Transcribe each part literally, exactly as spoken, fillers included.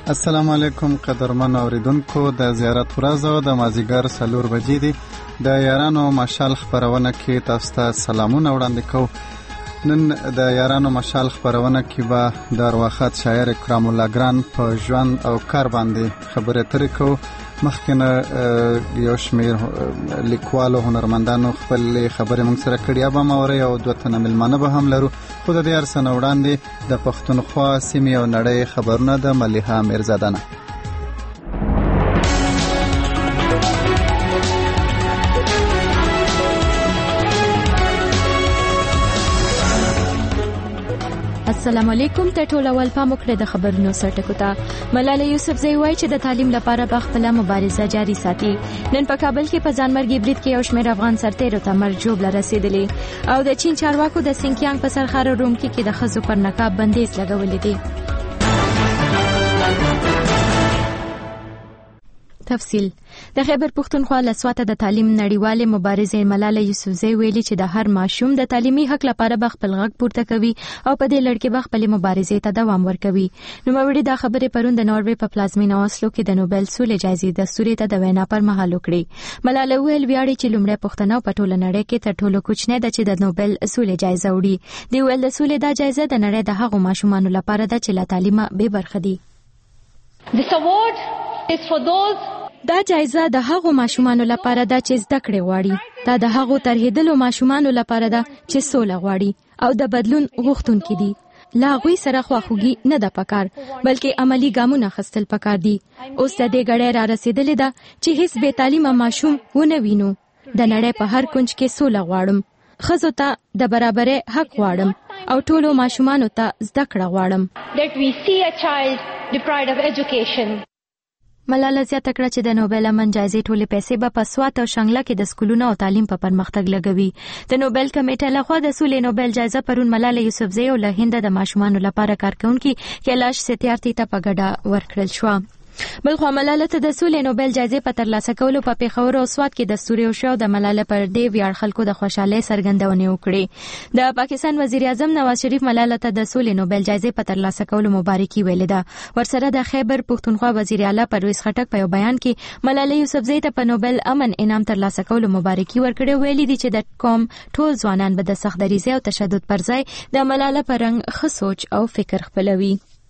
السلام علیکم قدرمن اوریدونکو، د زیارت ورځ او د مازیګر څلور بجې دي. د یارانو مشال خبرونه کې تاسو ته سلامونه وړاندې کوو. نن د یارانو مشال خبرونه کې به د ارواښاد شاعر اکرام الله ګران په ژوند او کار باندې خبرې اترې کوو. مخکې یو شمېر لیکوالو هنرمندانو خپل خبرې موږ سره کړي، به موري او دوه تنه مېلمانه به هم لرو. خو د دې هر څه نه وړاندې د پښتونخوا سیمې او نړۍ خبرونه د ملیحه میرزاده نه. السلام علیکم. ته ټول اول پام وکړئ د خبرونو سرټکو ته. ملاله یوسفزۍ وایي چې د تعلیم لپاره به خپله مبارزه جاري ساتي. نن په کابل کې په ځانمرګي برید کې یو شمېر افغان سرتیرو ته مرګ ژوبله رسېدلې او د چین چارواکو د سینکیانګ په سرخاره رومکي کې د ښځو پر نقاب بندیز لګولې دي. تفصیل. د خیبر پښتونخوا له سواته د تعلیم نړیوالې مبارزې ملاله یوسفزۍ ویلي چې د هر ماشوم د تعلیمي حق لپاره به خپل غږ پورته کوي او په دې لړ کې به خپلې مبارزې ته دوام ورکوي. نوموړي دا خبرې پرون د ناروې په پلازمینه اوسلو کې د نوبل سولې جایزې دستوري ته د وینا پر مهال وکړي. ملاله ویل ویاړي چې لومړی پښتنه په ټوله نړۍ کې تر ټولو کوچنی ده چې د نوبل سولې جایزه وړي. دی ویل د سولې دا جایزه د نړۍ د هغو ماشومانو لپاره ده چې له تعلیمه بې برخه دي. This award is for those دا جایزه د هغو ماشومانو لپاره ده چې زده کړې غواړي. دا د هغو ترهېدلو ماشومانو لپاره ده چې سوله غواړي او د بدلون غوښتونکي دي. لا هغوی سره خواخوږي نه ده پکار، بلکې عملی ګامونه اخیستل پکار دي. اوس د دې ګړۍ را رسېدلې ده چې هیڅ بې تعلیمه ماشوم ونه وینو. د نړۍ په هر کونج کې سوله غواړم، ښځو ته د برابرۍ حق غواړم او ټولو ماشومانو ته زده کړه غواړم. that we see a child deprived of education. ملاله زیاته کړه چې د نوبل امن جایزې ټولې پیسې به په سوات او شانګله کې د سکولونو او تعلیم په پرمختګ لګوي. د نوبل کمیټې لخوا د سولې نوبل جایزه پرون ملاله یوسفزۍ او له هند د ماشومانو لپاره کارکونکي کیلاش ستیارتي ته په ګډه ورکړل شو. بلخو ملاله ته د سولې نوبل جایزې په ترلاسه کولو په پیښور او سوات کې دستوري وشو. د ملاله پر دې ویاړ خلکو د خوشحالۍ څرګندونې وکړې. د پاکستان وزیر اعظم نواز شریف ملاله ته د سولې نوبل جایزې په ترلاسه کولو مبارکي ویلې ده. ورسره د خیبر پښتونخوا وزیر اعلی پرویز خټک په یو بیان کې ملاله یوسفزۍ ته په نوبل امن انعام ترلاسه کولو مبارکي ورکړې. ویلي دي چې د قوم ټول ځوانان به د سخت دریځۍ او تشدد پر ځای د ملاله پر رنګ ښه سوچ او فکر خپلوي.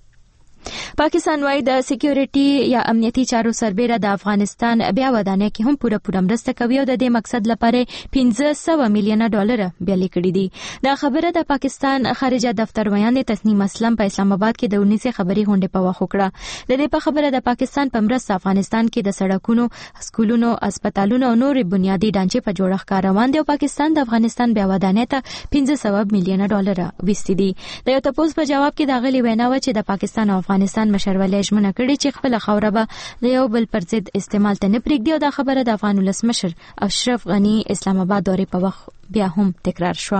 پاکستان وايي د سکیورټي یا امنیتي چارو سربېره د افغانستان بیا ودانۍ کې هم پوره پوره مرسته کوي او د دې مقصد لپاره پنځه سوه میلیونه ډالر بیالې کړي دي. دا خبره د پاکستان خارجه دفتر ویان تسنیم اسلم په اسلام آباد کې د اونیسې خبري غونډې په وخت وکړه. د دې په خبره د پاکستان په مرسته افغانستان کې د سړکونو، سکولونو، هسپتالونو او نور بنیادی ډانچې په جوړښت کار روان دي او پاکستان د افغانستان بیا ودانۍ ته پنځه سوه میلیونه ډالر وستي دي. د یو تپوس په جواب کې د غلي وینا و چې د پاکستان او افغانستان مشرولې ژمنه کړې چې خپل خاوره به د یو بل پر ضد استعمال ته نه پرېږدي او دا خبره د افغان ولسمشر اشرف غني اسلام آباد دورې په وخت بیا هم تکرار شوه.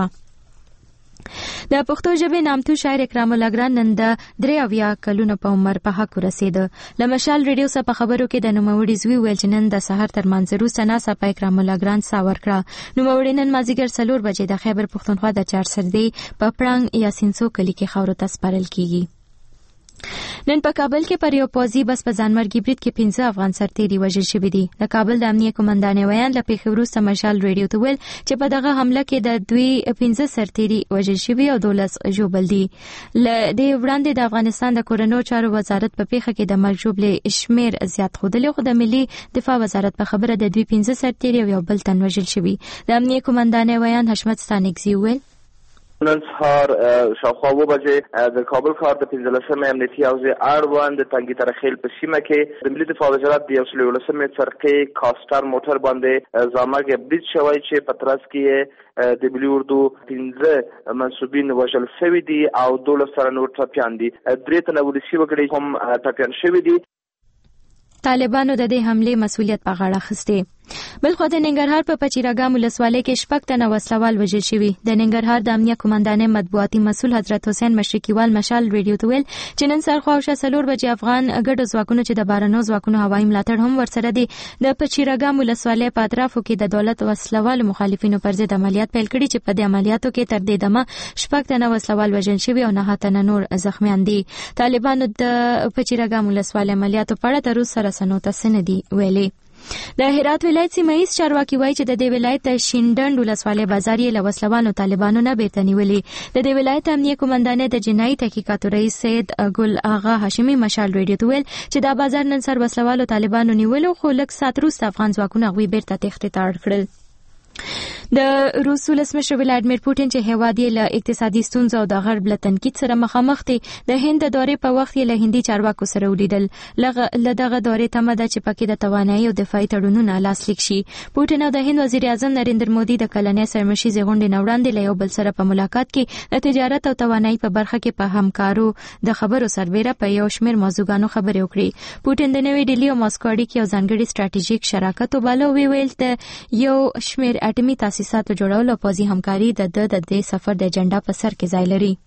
د پښتو ژبې نامتو شاعر اکرام الله ګران نن د درې اویا کلونو په عمر په حق ورسېده. له مشال ریډیو څخه په خبرو کې د نوموړي زوی ویل چې نن د سهار تر منځ وروسته ناڅاپه په اکرام الله ګران ساه ورکړه. نوموړي نن مازدیګر څلور بجې د خیبر پښتونخوا د چارسدې په پړانګ یا سینسو کلي کې خاورو ته سپارل کیږي. نن په کابل کې پر یو پوځي بس په ځانمرګي برید کې پنځه افغان سرتیري وژل شوي دي. د کابل د امنیه قومندان ویان له پیښې وروسته مشال ریډیو ته ویل چې په دغه حمله کې د دوی پنځه سرتیري وژل شوي او دولس ژوبل دي. له دې وړاندې د افغانستان د کورنیو چارو وزارت په پیښه کې د مرګ ژوبلې شمېر زیات ښودلی، خو د ملي دفاع وزارت په خبره د دوی پنځه سرتیري او یو بل تن وژل شوي. د امنیه قومندان ویان حشمت ستانکزي ویل نن سهار شاوخوا اوه بجې د کابل ښار د پنځلسمې امنیتي حوزې اړوند د تنګي ترخیل په سیمه کې د ملي دفاع وزارت د یو سل یولسمې څرخې کاستر موټر باندې زامګ برید شوی چې په ترڅ کې د ملي اردو پنځه منصوبین وژل شوي دي او دولس سره نور ټپیان دي. درې تنه ولسي وګړي هم ټپیان شوي دي. طالبانو د دې حملې مسؤلیت په غاړه اخیستی. بلخو د ننګرهار په پچیراګام ولسوالۍ کې شپږ تنه وسلوال وژل شوي. د ننګرهار د امنیه قومندانۍ مطبوعاتي مسؤل حضرت حسین مشرقیوال مشال ریډیو ته ویل چې نن سهار خوا څلور بجې افغان ګډ ځواکونو چې د بارنو ځواکونو هوایي ملاتړ هم ورسره دي د پچیراګام ولسوالۍ په اطرافو کې د دولت وسلوال مخالفینو پر ضد عملیات پیل کړي چې په دې عملیاتو کې تر دې دمه شپږ تنه وسلوال وژل شوي او نه تنه نور زخمیان دي. طالبانو د پچیراګام ولسوالۍ عملیاتو په اړه تر اوسه رسنیو ته څه نه دي ویلي. د هرات ولایت سیمایي چارواکي وایي چې د دې ولایت د شینډنډ ولسوالۍ بازار یې له وسلوالو طالبانو نه بیرته نیولې. د دې ولایت امنیه قومندانۍ د جنایي تحقیقاتو رئیس سید ګل آغا هاشمي مشال ریډیو ته ویل چې دا بازار نن سر وسلوالو طالبانو نیولو خو لږ ساعت وروسته افغان ځواکونه هغوی بیرته تېښتې ته اړ کړل. د روس ولسمشر ولادیمیر پوتین چې هیواد یې له اقتصادي ستونزو او د غرب له تنقید سره مخامخ دی د هند د دورې په وخت یې له هندي چارواکو سره ولیدل. له دغه دورې تمه ده چې پکې د توانایي او دفاعي تړونونو لاسلیک شي. پوتین او د هند وزیر اعظم نریندر مودي د کلنۍ سرمشیزې غونډې نه وړاندې له یو بل سره په ملاقات کې د تجارت او توانایي په برخه کې په همکارو د خبرو سربېره په یو شمېر موضوعګانو خبرې وکړې. پوتین د نوې ډیلي او ماسکو اړیکې او ځانګړي ستراتیژیک شراکت وباله او ویل د یو شمېر اټومي تاسیساتو جوړولو او پوځي همکاري د د دې سفر د اجنډا په سر کې ځای لري.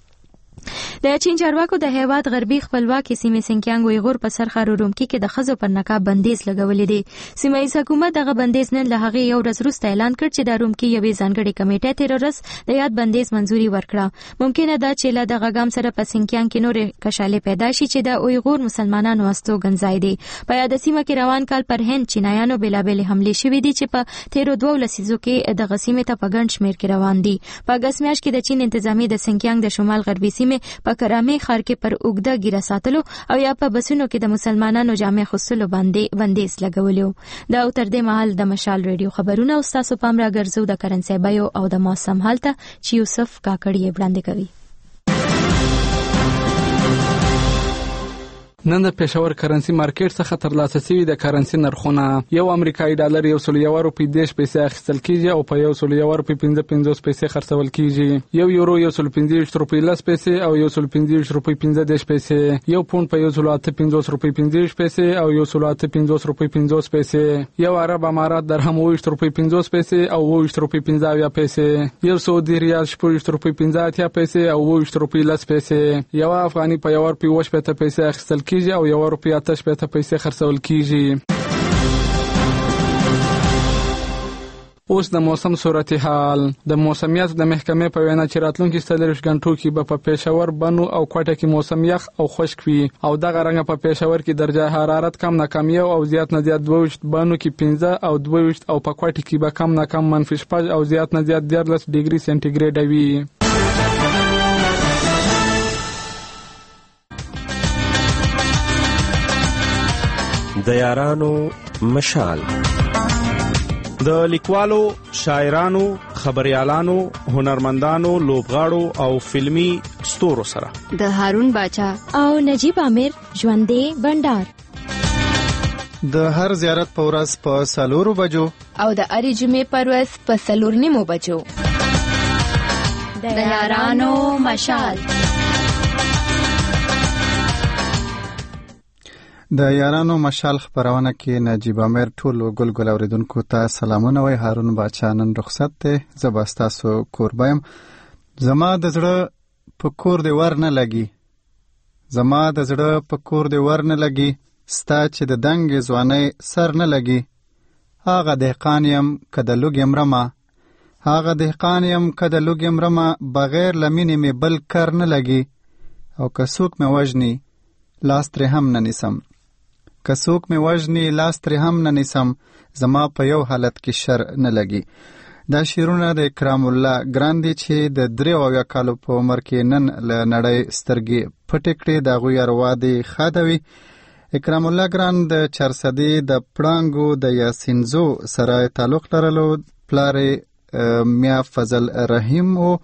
د چین چارواکو د هیواد غربي خپلواکي سیمې سینکیانګ ویغور په سرخارو رومکي کې د خزو پر نقاب بندیز لګولې دي. سیمایي حکومت دغه بندیز نن له هغه یو ورځ وروسته اعلان کړ چې د رومکي یوې ځانګړې کمیټې تیر ورځ د یاد بندیز منځوري ورکړه. ممکنه ده چې له دغه ګام سره په سینکیانګ کې نورې کشالې پیدا شي چې د ویغور مسلمانانو استوګن ځای دی. په یاد سیمه کې روان کال پر هند چینایانو بېلابېلې حملې شوې دي چې په تیرو دوو لسیزو کې دغه سیمې ته په ګڼ شمېر کې روان دي. په اګست میاشت کې د چین انتظامیه د سینکیانګ د شمال غربي سیمې په کرامې خار کې پر اوږده ګیره ساتلو او یا په بسونو کې د مسلمانانو جامې خصلو باندې بندیز لګولیو. دا او تر دې مهال د مشال ریډیو خبرونه او تاسو پام را ګرځو د کرنسي بیو او د موسم حالت چې یوسف کاکړی وړاندې کوي. نن د پېښور کرنسي مارکیټ څخه ترلاسه شوي د کرنسي نرخونه یو امریکایي ډالر یو سل یو روپۍ دېرش پیسې اخیستل کیږي او په یو سل یو روپۍ پنځه پنځوس پیسې خرڅول کیږي. یو یورو یو سل پنځه ویشت روپۍ لس پیسې او یو سل پنځه ویشت روپۍ پنځه دېرش پیسې. یو پونډ په یو سل اته پنځوس روپۍ پنځه ویشت پیسې او یو سل اته پنځوس روپۍ پنځوس پیسې. یو عرب امارات درهم اوه ویشت روپۍ پنځوس پیسې او اوه ویشت روپۍ پنځه اویا پیسې. یو سعودي ریال شپږ ویشت روپۍ پنځه اتیا پیسې او اوه ویشت روپۍ لس پیسې. یو افغاني په یو روپۍ اوه شپېته پیسې اخیستل کیږي او یو روپۍ اته شپېته پیسې خرڅول کیږي. اوس د موسم صورتحال. د موسمیات د محکمې په وینا چې راتلونکي څلوېښت غنټو کې به په پېښور، بنو او کوټه کې موسم یخ او خشک وي او دغه رنګه په پېښور کې درجه حرارت کم نه کم یو او زیات نه زیات دوه ویشت، بنو کې پنځه او دوه ویشت او په کوټه کې به کم نه کم منفي شپږ او زیات نه زیات دیارلس ډیګري سانتیګریډ وي. د یارانو مشال د لیکوالو، شاعرانو، خبريالانو، هنرمندانو، لوبغاړو او فلمی ستورو سره د هارون باچا او نجیب عامر ژوندې بندر د هر زیارت په ورځ په سلورو بجو او د اړې جمعې په ورځ په سلور نیمو بجو د یارانو مشال. د یارانو مشال خبرونه کې نجیب عامر ټول ګلګل اوریدونکو ته سلامونه وای. هارون باچا نن رخصت ته زبستاسو کوربایم. زما د زړه په کور دی ور نه لګي، زما د زړه په کور دی ور نه لګي، ستا چې د دنګ ځواني سر نه لګي. هغه دهقان یم که د لوګ یم رما، هغه دهقان یم که د لوګ یم رما، بغیر لمینې مې بل کار نه لګي. او که څوک مې وژني لاس ترې هم نه نیسم، که څوک مې وژني لاس ترې هم نه نیسم، زما په یو حالت کې شر نه لګي. دا شعرونه د اکرام الله ګران دي چې د درې اویا کالو په عمر کې نن له نړۍ سترګې پټې کړې. د هغوی اروا دې ښاده وي. اکرام الله ګران د چارسدې د پړانګو د یاسینزو سره تعلق لرلو. پلار میا فضل رحیم او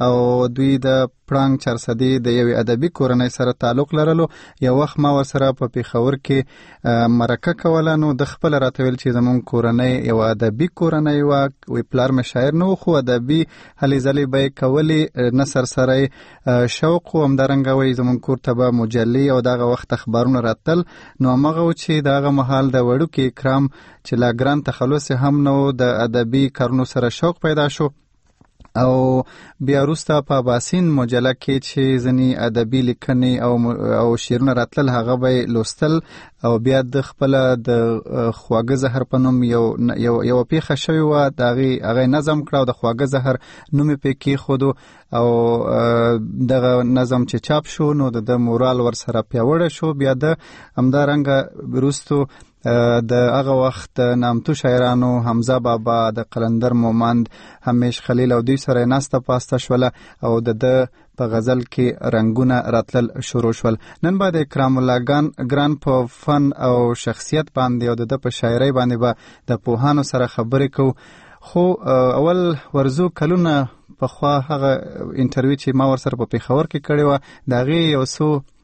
او دوی د پړانګ چارسدي د یو ادبي کورنۍ سره تعلق لرلو. یو وخت ما ورسره په پیښور کې مرکه کوله، نو د خپل راتویل چې زمون کورنۍ یو ادبي کورنۍ و، وی پلار مې شاعر نو خو ادبي هلې ځلې به کولی نثر سره شوق و همدارنګه وی زمون کور ته به مجلې او دغه وخت اخبارونه راتل. نو هغه چې دغه مهال د وړو کې اکرام چې لا ګران تخلص هم نو د ادبي کارونو سره شوق پیدا شو او بیا وروسته په باسین مجله کې چې ځینې ادبي لیکنې او او شعرونه راتلل هغه به لوستل او بیا د خپل د خواږه زهر په نوم یو یو یو پیښه شوی و، د هغه نظم کړ او د خواږه زهر نوم یې پکې خود او دغه نظم چې چاپ شو نو د مورال ور سره پیاوړی شو. بیا د همدارنګه وروستو د هغه وخت نامتو شاعرانو حمزه بابا، د قلندر مومند، همیش خلیل او دوی سره ناسته پاسته شول او د په غزل کې رنگونه راتلل شروع شول. نن بعد اکرام الله ګران په فن او شخصیت باندې او د په شاعرۍ باندې به د پوهانو سره خبرې کو. خو اول ورزو کلونه په خوا هغه انټرویو چې ما ورسره په پیښور کې کړې و د هغې یو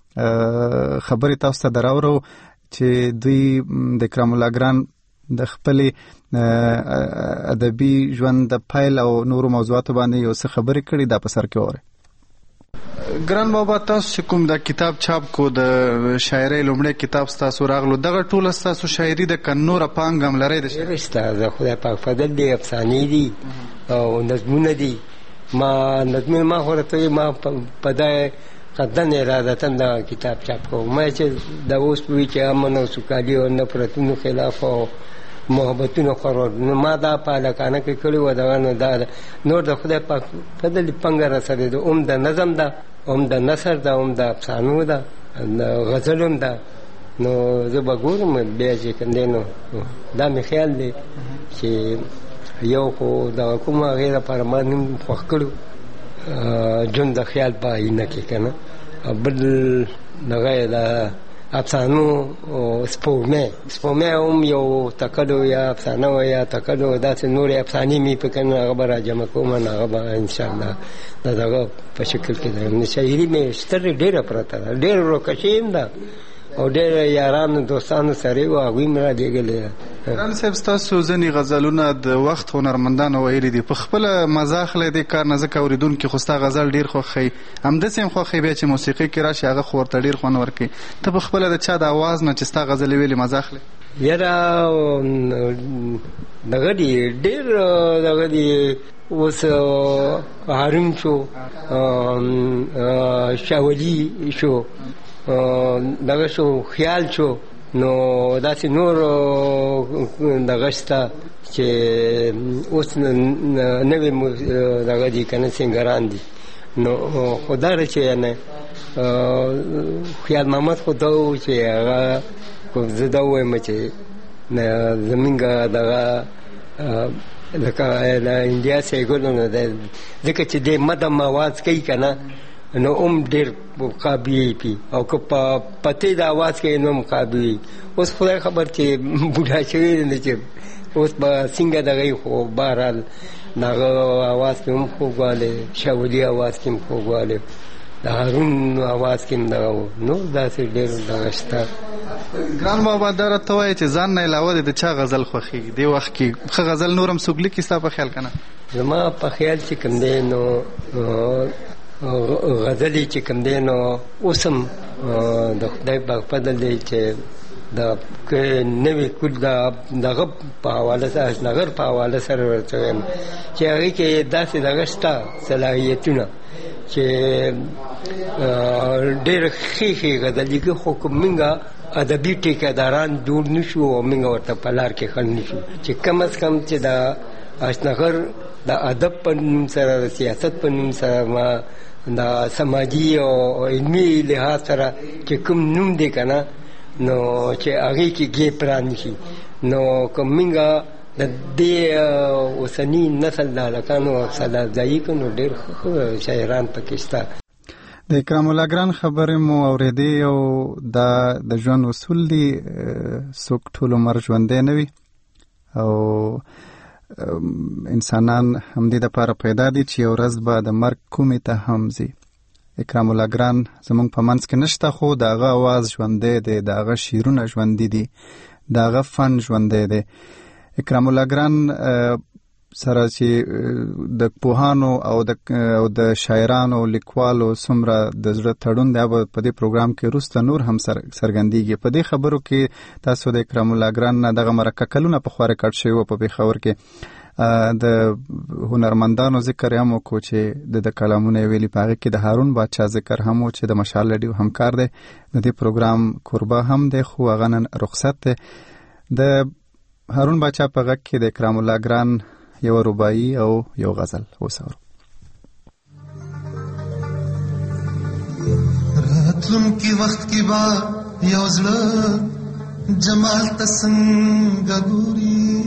څو خبرې تاسو ته دراوړو چې دوی د اکرام الله ګران د خپلې ادبي ژوند د پیل او نورو موضوعاتو باندې یو څه خبرې کړي. دا په سر کې وره ګران بابا، تاسو چې کوم د کتاب چاپ کو د شاعرۍ لومړی کتاب ستاسو راغلو، دغه ټول ستاسو شاعري د کنوره پانګ هم لرئ؟ د شاعري خدای پاک فضل دی، افسانې دي او نظمونه دي. ما نظمونه ما خو راته ما په دای قدن ارادتن دا کتاب چاپ کو. ما چې د اوس وی چې امن او سوکالي او نفرتونو خلاف او محبتونو قرار نو ما دا په لکانه کې کړی و. دا نو دا نور د خدای په فضل پنګ را سره د اوم د نظم دا اوم د نثر دا اوم د افسانو دا غزلوم دا. نو زه به ګورم بیا چې کندینو دا مې خیال دی چې یو خو دا کومه غیره پر ما نیم خوښ کړو جون د خیال په اینه کې کنه. بل دغه د افسانو سپومه سپومه هم یو تکلو یا افسانه یا تکلو داسې نور افسانې می په کنه هغه به راجمع کوم نه هغه ان شاء الله دغه په شکل کې د شاعري مې ستر ډیره پرته ده، ډیر روکشیم ده او ډیر یارانو دوستانو سره و هغوی مې را لېږلې. ګران صاحب، ستاسو ځینې غزلونه د وخت هنرمندانو ویلي دي، په خپله مزاح له دې کار نه ځکه اورېدونکي خو ستا غزل ډېر خوښوي، همداسې هم خوښوي بیا چې موسیقي کې راشي هغه خو ورته ډېر خوند ورکوي. ته په خپله د چا د اواز نه چې ستا غزلې ویلې مزاح لې؟ یاره دغه دي ډېر دغه دي اوس هارون شو، شاولي شو، دغه شو خیال شو، نو داسې نور دغه شته چې اوس نوې دغه دي که نه سینګران دي. نو خو دا ده چې یعنې خیال محمد خو دا و چې هغه زه دا ووایم چې زمونږ دغه لکه د انډیا سیګلو نه دی ځکه چې دی مدم آواز کوي که نه نو هم ډېر قابل پي او که په پتې د آواز کوي نو هم قابل. اوس خدای خبر چې بوډا شوی دی چې اوس به څنګه دغه خو بهرحال دغه آواز کې هم خوږوالی، شاولي آواز کې هم خوږوالی، د هارون آواز کې هم دغه نور داسې ډېر دغه شته. ګران بابا، دا راته وایه چې ځان نه علاوه د چا غزل خوښېږي دې وخت کې؟ ښه غزل نور هم څوک لیکي ستا په خیال که نه؟ زما په خیال چې کوم دی نو غزلې چې کوم دی نو اوس هم د خدای پاک فضل دی چې د نوې کل دغه په حواله سره اشنغر په حواله سره ورته وایم چې هغې کې داسې دغه شته صلاحیتونه چې ډېر ښې ښې غزلې کې خو که موږ ادبي ټیکهداران جوړ نه شو او موږ ورته په لار کې خنډ نه شو چې کم از کم چې د اشنغر د ادب په نوم سره د سیاست په نوم سره ما د سماجي او علمي لحاظ سره چې کوم نوم دی که نه نو چې هغې کې ګیپ رانشي نو که موږ د دې اوسني نسل د هلکانو سلازایي کړو نو ډېر ښه شاعران پکې شته. د اکرام الله ګران خبرې مو اورېدې او دا د ژوند اصول دي، څوک ټول عمر ژوندی نه وي او انسانان همدې دپاره پیدا دي چې یو ورځ به د مرګ کومې ته هم ځي. اکرام الله ګران زمونږ په منځ کې نشته، خو د هغه اواز ژوندی دی، د هغه شعرونه ژوندي دي، د هغه فن ژوندی دی. اکرام الله ګران سره چې د پوهانو او د او د شاعرانو لیکوالو څومره د زړه تړون دی به په دې پروګرام کې وروسته نور هم څرګندېږي. په دې خبرو کې تاسو د اکرام الله ګران نه دغه مرکه کلونه پخوا ریکارډ شوی و په پېښور کې، د هنرمندانو ذکر هم وکړو چې د کلامونه یې ویلي، په هغې کې د هارون بادشاه ذکر هم و چې د مشال رادیو همکار دی، د دې پروګرام کوربه هم دی، خو هغه نن رخصت دی. د هارون بادشاه په غږ کې د اکرام الله ګران یو رباعي او یو غزل وساورو. راتلونکي وخت کې با یو زړه جمال ته څنګه ګوري،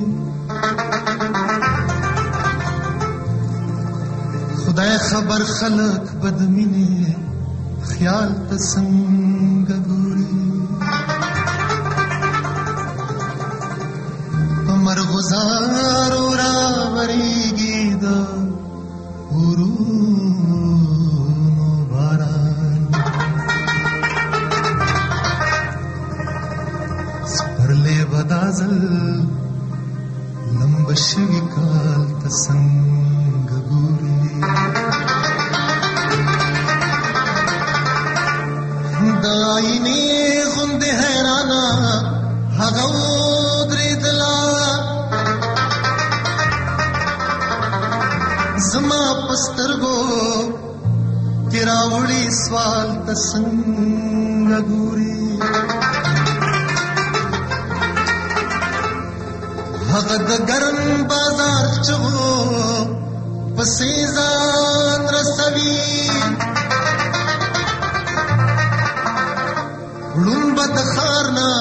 خدای خبر خلق بدمینه خیال ته څنګه ګوري. مرغزار را وریږي د ورونو باران، سپرلی بدازل لمب شوی کال ته څنګه ګوري. د آینې غوندې حیرانه هغه ودرېدله، زما پسترګو کې راوړي سوال ته څنګه ګوري. هغه د ګرم بازار چغو پسې ځان رسوي، ړوند به د ښار نه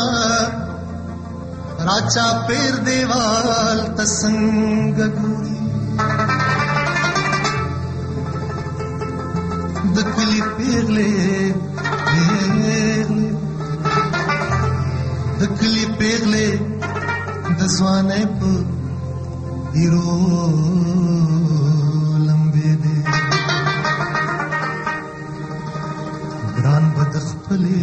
راچا پیر دیوال ته څنګه ګوري. د کلی پیغلې پیغلې د کلی پیغلې د ځوانۍ په ایرو لمبې دي، ګران به د خپلې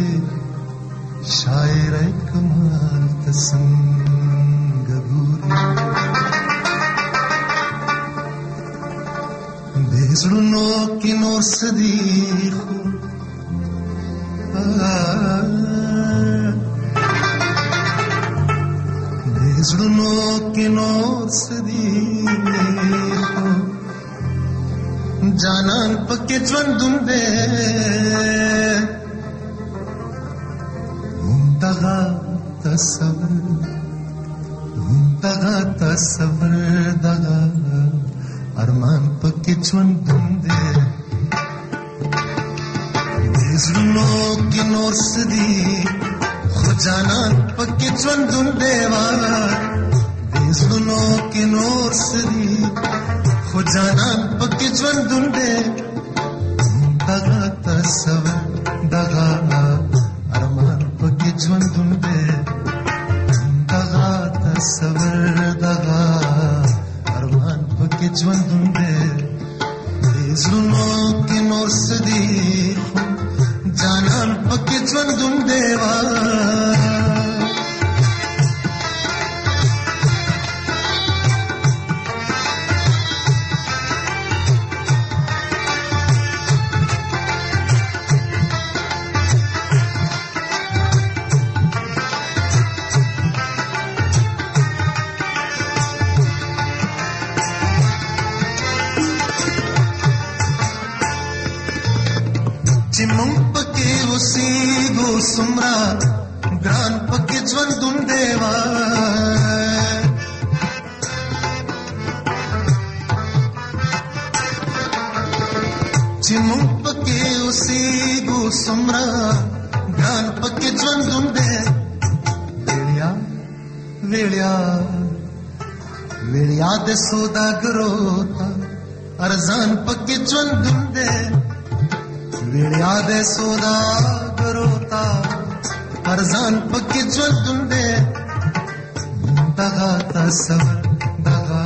شاعرۍ کمال ته څنګه ګوري. د زړونو کې نور څه دي خو د زړونو کې نور څه دي خو جانان پکې ژوندون دی. دغه تصور دغه تصور دغه ارمان پکې ژوندون دی. د زړونو کې نور څه دي خو جانان پکې ژوندون دی. د زړونو کې نور څه دي خو جانان پکې ژوندون دی. دغه تصور دغه ارمان پکې ژوندون دی. دغه تصور دغه ارمان پکې ژوندون دی. د زړونو کې نور څه دي خو جانان پکې ژوندون دی. چې مونږ پکې اوسېږو څومره ګران پکې ژوندون دی. چې مونږ پکې اوسېږو څومره ګران پکې ژوندون دی. ویړیا ویړیا ویړیا د سوداګرو ته ارزان پکې ژوندون دی. ویړیا د سوداګرو ته ارزان پکې ژوندون دی. دغه تصور دغه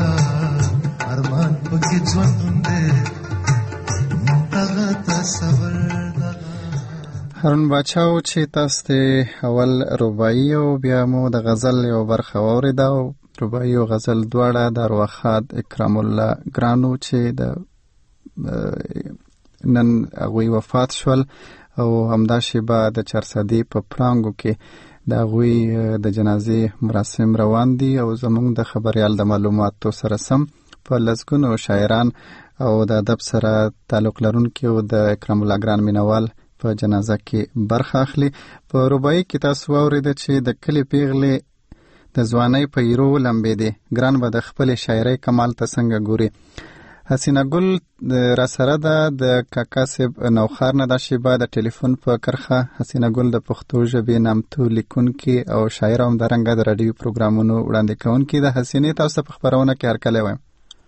هارون باچاو چې تاسو ته اول رباعي او بیا مو د غزل یو برخه واورېده او رباعي او غزل دواړه د ارواښاد اکرام الله ګرانو چې د نن هغوی وفات شول او همدا شیبه د چارسدي په پړانګو کې د هغوی د جنازې مراسم روان دي او زموږ د خبریال د معلوماتو سره سم په لسګونو شاعران او د ادب سره تعلق لرونکي او د اکرام الله ګران مینوال په جنازه کې برخه اخلي. په رباعي کې تاسو واورېده چې د کلي پیغلې د ځوانۍ په ایرو لمبې دي، ګران به د خپلې شاعرۍ کمال ته څنګه ګوري. حسینه ګل را سره ده د کاکا صاحب نوخار نه دا شیبه د ټلیفون په کرخه. حسینه ګل د پښتو ژبې نامتو لیکونکي او شاعر هم همدارنګه د راډیو پروګرامونو وړاندې کوونکي ده. حسینې تاسو په خپرونه کې هرکلی وایم.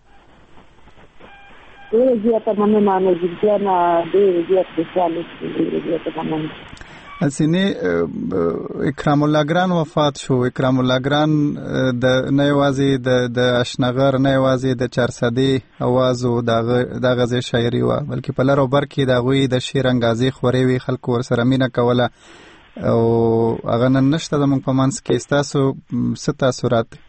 ډېره زیاته مننه نجیب جانه، ډېره زیات خوشحاله شوم، ډېره زیاته مننه. حسینې اکرام الله ګران وفات شو. اکرام الله ګران د نه یوازې د د اشنغر نه یوازې د چارسدي اواز او د غزې شاعري وه، بلکې په لر او بر کې د هغوی د شعر انګازې خورې وي، خلکو ورسره مینه کوله او هغه نن نشته زموږ په منځ کې. ستاسو څه تاثرات دي؟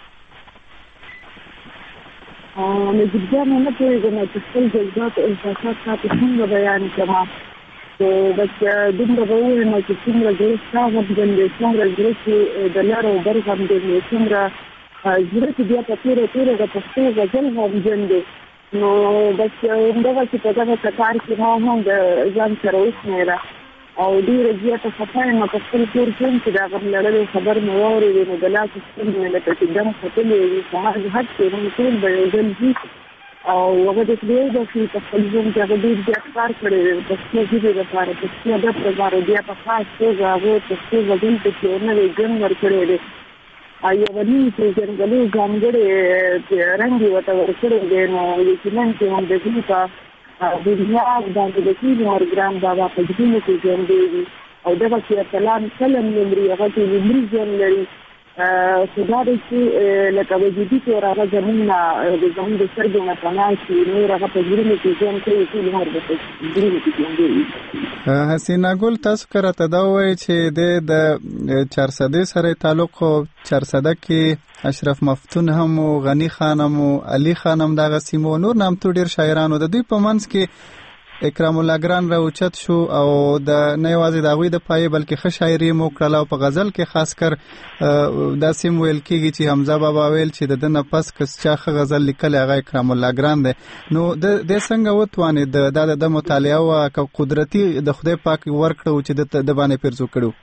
نجیب جانه نه پوهېږم چې خپل جذبات او احساسات تاته څنګه بیان کړم، بس دومره به ووایم چې څومره زړه ستا غمجن دی، څومره زړه چې د لر او بر غمجن دی، څومره زړه چې بیا په تېره تېره د پښتو غزل غمجن دی. نو بس همدغسې په دغه کتار کې ما هم د ځان سره وشمېره او ډېره زیاته خفه یم په خپل کور کې هم چې د غم لړلو خبر مې واورېدې نو د لاسو سترګې مې لکه چې دم ختلې وي. سهار جهاد کې موږ ټول به یو ځل ځي او هغه د خدای د خپل په خپل ژوند کې هغه ډېر زیات کار کړی دی د پښتو ژبې لپاره، پښتو ادب لپاره. بیا په خاص توګه هغه پښتو غزل ته چې یو نوی ژوند ورکړی دی، یوه نوي پېژندګلوي ځانګړی رنګ یې ورته ورکړی دی. نو یقینا چې هم د دوی په دنیا باندې د ټولو عمر ګران بابا په زړونو کې ژوندی وي او دغسې اتلان کله نه مري، هغه کې لومړي ژوند لري. خو دا دی چې لکه وجودي طور هغه زموږ نه د زموږ د سترګو نه پناه شي، نور هغه په زړونو کې ژوند کوي، ټول عمر به په زړونو کې ژوندی وي. حسینه ګل تاسو که راته دا ووایئ چې د د چارسدې سره تعلق و، چارسده کې اشرف مفتون هم و، غنی خان هم و، علي خان هم دغه سیمو نور نامتو ډېر شاعران و، د دوی په منځ کې اکرام الله ګران راوچت شو او د نه یوازې د هغوی د پایې بلکې ښه شاعري مو کړله او په غزل کې خاص کر داسې هم ویل کېږي چې حمزه بابا ویل چې د ده نه پس که چا ښه غزل لیکلی هغه اکرام الله ګران دی. نو دی څنګه وتوانېد دا د ده مطالعه وه که قدرتي د خدای پاک ورکړه چې د ده باندې پیرزو کړو؟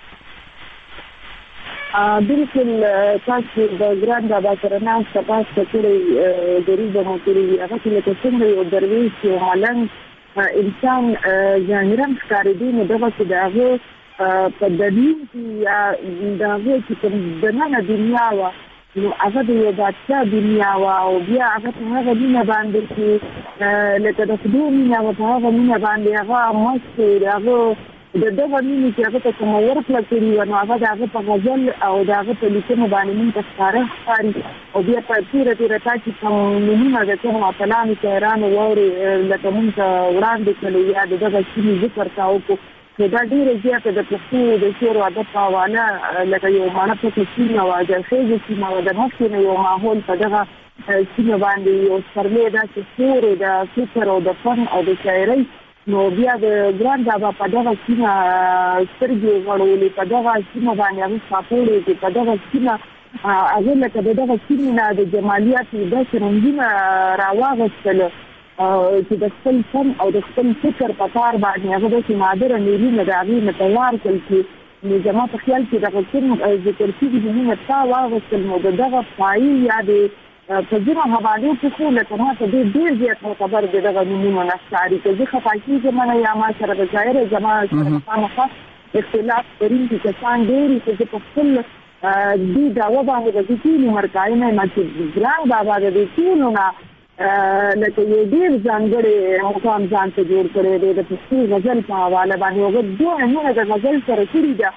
بلکل تاسو د ګران بابا سره ناسته پاسته کړی ضرور به مو کړي وي، هغه چې لکه څنګه یو درویش یو ملنګ انسان ظاهرا ښکارېدي، نو دغسې د هغه په دلیل کې یا د هغه چې کوم دننه دنیا وه نو هغه د یو بادشاه دنیا وه او بیا هغه په هغه مینه باندې چې لکه د خدای مینه وه، په هغه مینه باندې هغه مست د هغه د دغه مینې چې هغه ته کومه ورکړه کړې وه نو هغه د هغه په غزل او د هغه په لیکنو باندې مونږ ته ښکاره ښکاري. او بیا په تېره تېره تا چې کوم نومونه د کومو اتلانو شاعرانو واورې لکه مونږ ته وړاندې کړي یا د دغه سیمې ذکر تا وکړو، نو دا ډېره زیاته د پښتو د شعر او ادب په حواله لکه یو ماڼه پکې سیمه وه، جرخیزه سیمه وه، د مخکې نه یو ماحول په دغه سیمه باندې یو سپرلی داسې خور د فکر او د فن او د شاعرۍ. نو بیا د ګران بابا په دغه سیمه سترګې غړولې، په دغه سیمه باندې هغه خاپوړې چې په دغه سیمه هغه لکه د دغه سیمې نه د جمالیاتو داسې رنګونه راواغېستل چې د خپل فن او د خپل فکر په کار باندې هغه داسې نادره نیرونه د هغې نه تیار کړل چې نو زما په خیال کې دغه کوم ذکر کېږي نومونه تا واغېستل، نو د دغه پایې یا د په ځینو حوالو کې خو لکه ما ته ډېر ډېر زیات معتبر د دغه نومونه نه ښکاري، که زه خفه کېږم نه یا ما سره به ظاهره زما سره خامخا اختلاف لرونکي کسان ډېر وي، چې زه په خپل دې دعوه باندې به زه ټول عمر قایم یم چې ګران بابا د دې ټولو نه لکه یو ډېر ځانګړی مقام ځان ته جوړ کړی دی د پښتو غزل په حواله باندې. هغه دونه مینه د غزل سره کړې ده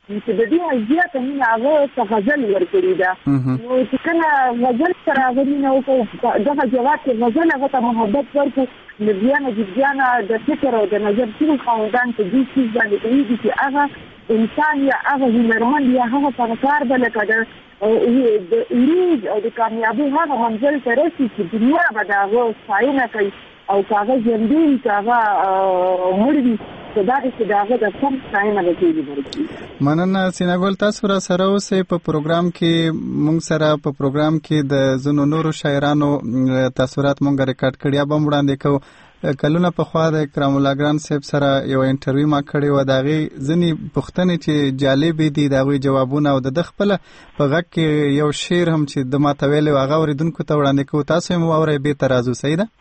چې د دې زیاته مینه هغه څه غزل ورکړي ده. نو چې کله غزل سره هغه مینه وکړو دغه جواب کې غزل هغه ته محبت ورکړو نو بیا نه بیا نه د فکر او د نظر ټول خاوندان په دې څیز باندې پوهېږي چې هغه انسان یا هغه هنرمند یا هغه فنکار به لکه د عروج او د کامیابۍ هغه منزل ته رسي چې دنیا به د هغه ستاینه کوي او که هغه ژوندی وي که هغه مړ وي دا چې دا هغه د سم ستاینه به کېږي. مننه سیناګل، تاسو را سره اوسئ په پروګرام کې. موږ سره په پروګرام کې د ځینو نورو شاعرانو تاثرات موږ ریکارډ کړي یا به هم وړاندې کوو. کلونه پخوا د اکرام الله ګران صاحب سره یو انټرویو ما کړی و، د هغې ځینې پوښتنې چې جالبې دي د هغوی جوابونه او د ده خپله په غږ کې یو شعر هم چې د ما ته ویلی و هغه اورېدونکو ته وړاندې کوو. تاسو هم واورئ بېرته راځو. صحیح ده؟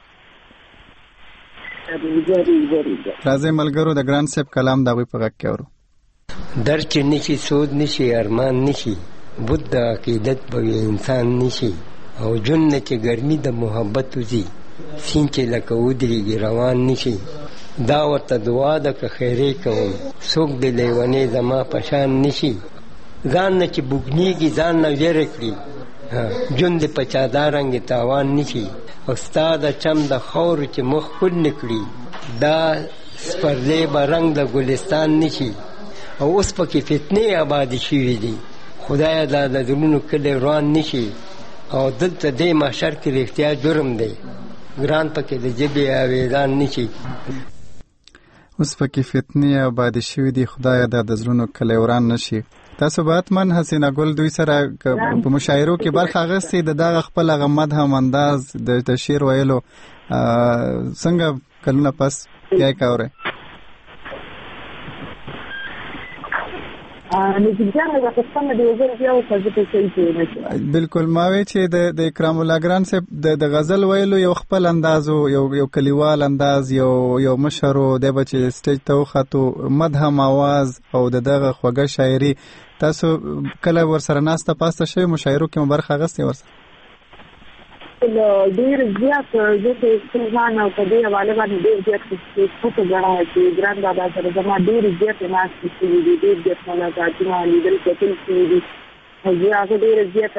راځئ ملګرو د ګران صاحب کلام د هغوی په غږ کې اورو. در چې نشي سود نشي ارمان نشي بود د عقیدت به انسان نشي او جن نه چې ګرمي د محبت وځي سین چې لکه ودرېږي روان نشي. دا ورته دعا ده که خیرې کوم څوک د لیونې زما په شان نشي. ځان نه چې بوږنېږي ځان نه ویره کړي جون د په چادا رنګ تاوان نشي. او ستا د چم د خاورو چې مخ کل نکړي دا سپرلی به رنګ د ګلستان نشي. او اوس پکې فتنې آبادې شوي دي خدایه دا د زړونو کلی روان نشي. او دلته دې محشر کې رښتیا جرم دی ګران پکې د ژبې اویزان نشي. اوس پکې فتنې آبادې شوي دي خدایه دا د زړونو کلی وران نشي. تاسو به حتمن حسینه ګل دوی سره په مشاعرو کې برخه اخیستې د دغه خپل هغه مدهم انداز د شعر ویلو څنګه کلونه پس بیا یې کوئ؟ بالکل ما وی چې د اکرام الله ګران صاحب د غزل ویلو یو خپل انداز یو یو کلیوال انداز یو یو مشر دی به چې سټیج ته وخته مدهم आवाज او دغه خوږه شاعري. تاسو کله ورسره ناسته پاسته شوي مشاعرو کې برخه اخیستې ورسره؟ ډېر زیات زه چې خپل ځان او په دې حواله باندې ډېر زیات خوښه ګڼم چې ګران بابا سره زما ډېرې زیاتې ناستې شوي دي، ډېر زیات ملاقاتونه لیدل کتل شوي دي. زه هغه ډېره زیاته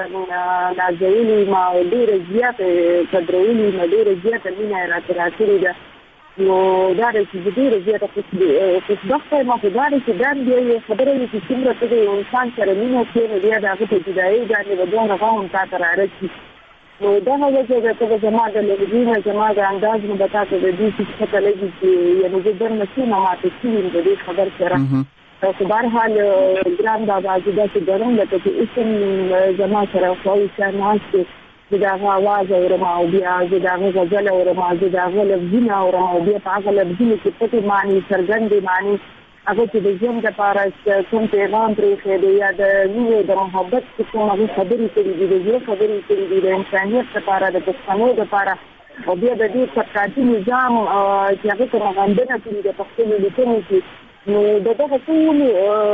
نازولي ما او ډېره زیاته قدرولي ما ډېره زیاته مینه یې راته راکړې ده. نو دا دی چې زه ډېره زیاته خوشبخته یم. خو دا دی چې دا بیا یې خبره وي چې څومره ته د یو انسان سره مینه کړې نو بیا د هغه په جدایۍ باندې به دومره غم تا ته رارسي. نو دغه وجه ده ته به زما د لهجې نه زما د انداز نه به تا ته د دې څیز پته لګي چې یعنې زه درنه څومره ماته شوي یم د دې خبر سره. خو بهرحال ګران بابا زه داسې ګڼم لکه چې اوس هم زما سره خواوشا ناست دی، زه د هغه اواز اورم او بیا زه د هغه غزل اورم او زه د هغه لفظونه اورم او بیا په هغه لفظونو کې پټې معنی څرګندې معنی هغه چې د ژوند لپاره کوم پیغام پرېښی دی یا د مینې د محبت چې کوم هغې خبرې کړي دي د زړه خبرې کړي دي د انسانیت لپاره د پښتنو لپاره او بیا د دې طبقاتي نظام چې هغې کومه غندنه کړي د پښتنو لیکنو کې نو د دغه ټولو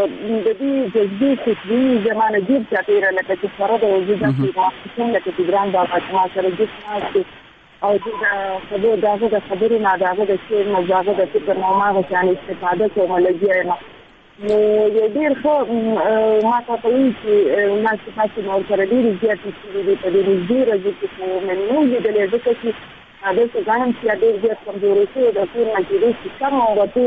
د دې جذبې خوشبويي زما نه ډېر چاپېره لکه چې سره د زه داسې محسوسوم لکه چې ګران بابا چې ما سره جست ناست دی او د خبرو د هغه د خبرې نه د هغه د شعر نه د هغه د فکر نه هماغه شان استفاده کوم لګیا یم. نو یو ډېر ښه ما ته ته وایي چې ناستې پاستې مې ورسره ډېرې زیاتې شوي دي په دې نږدې ورځو کې خو مې نه و لیدلی ځکه چې دلته ځان چې ډېر زیات کمزوري شوی د کور نه کېدای شي کم ووتو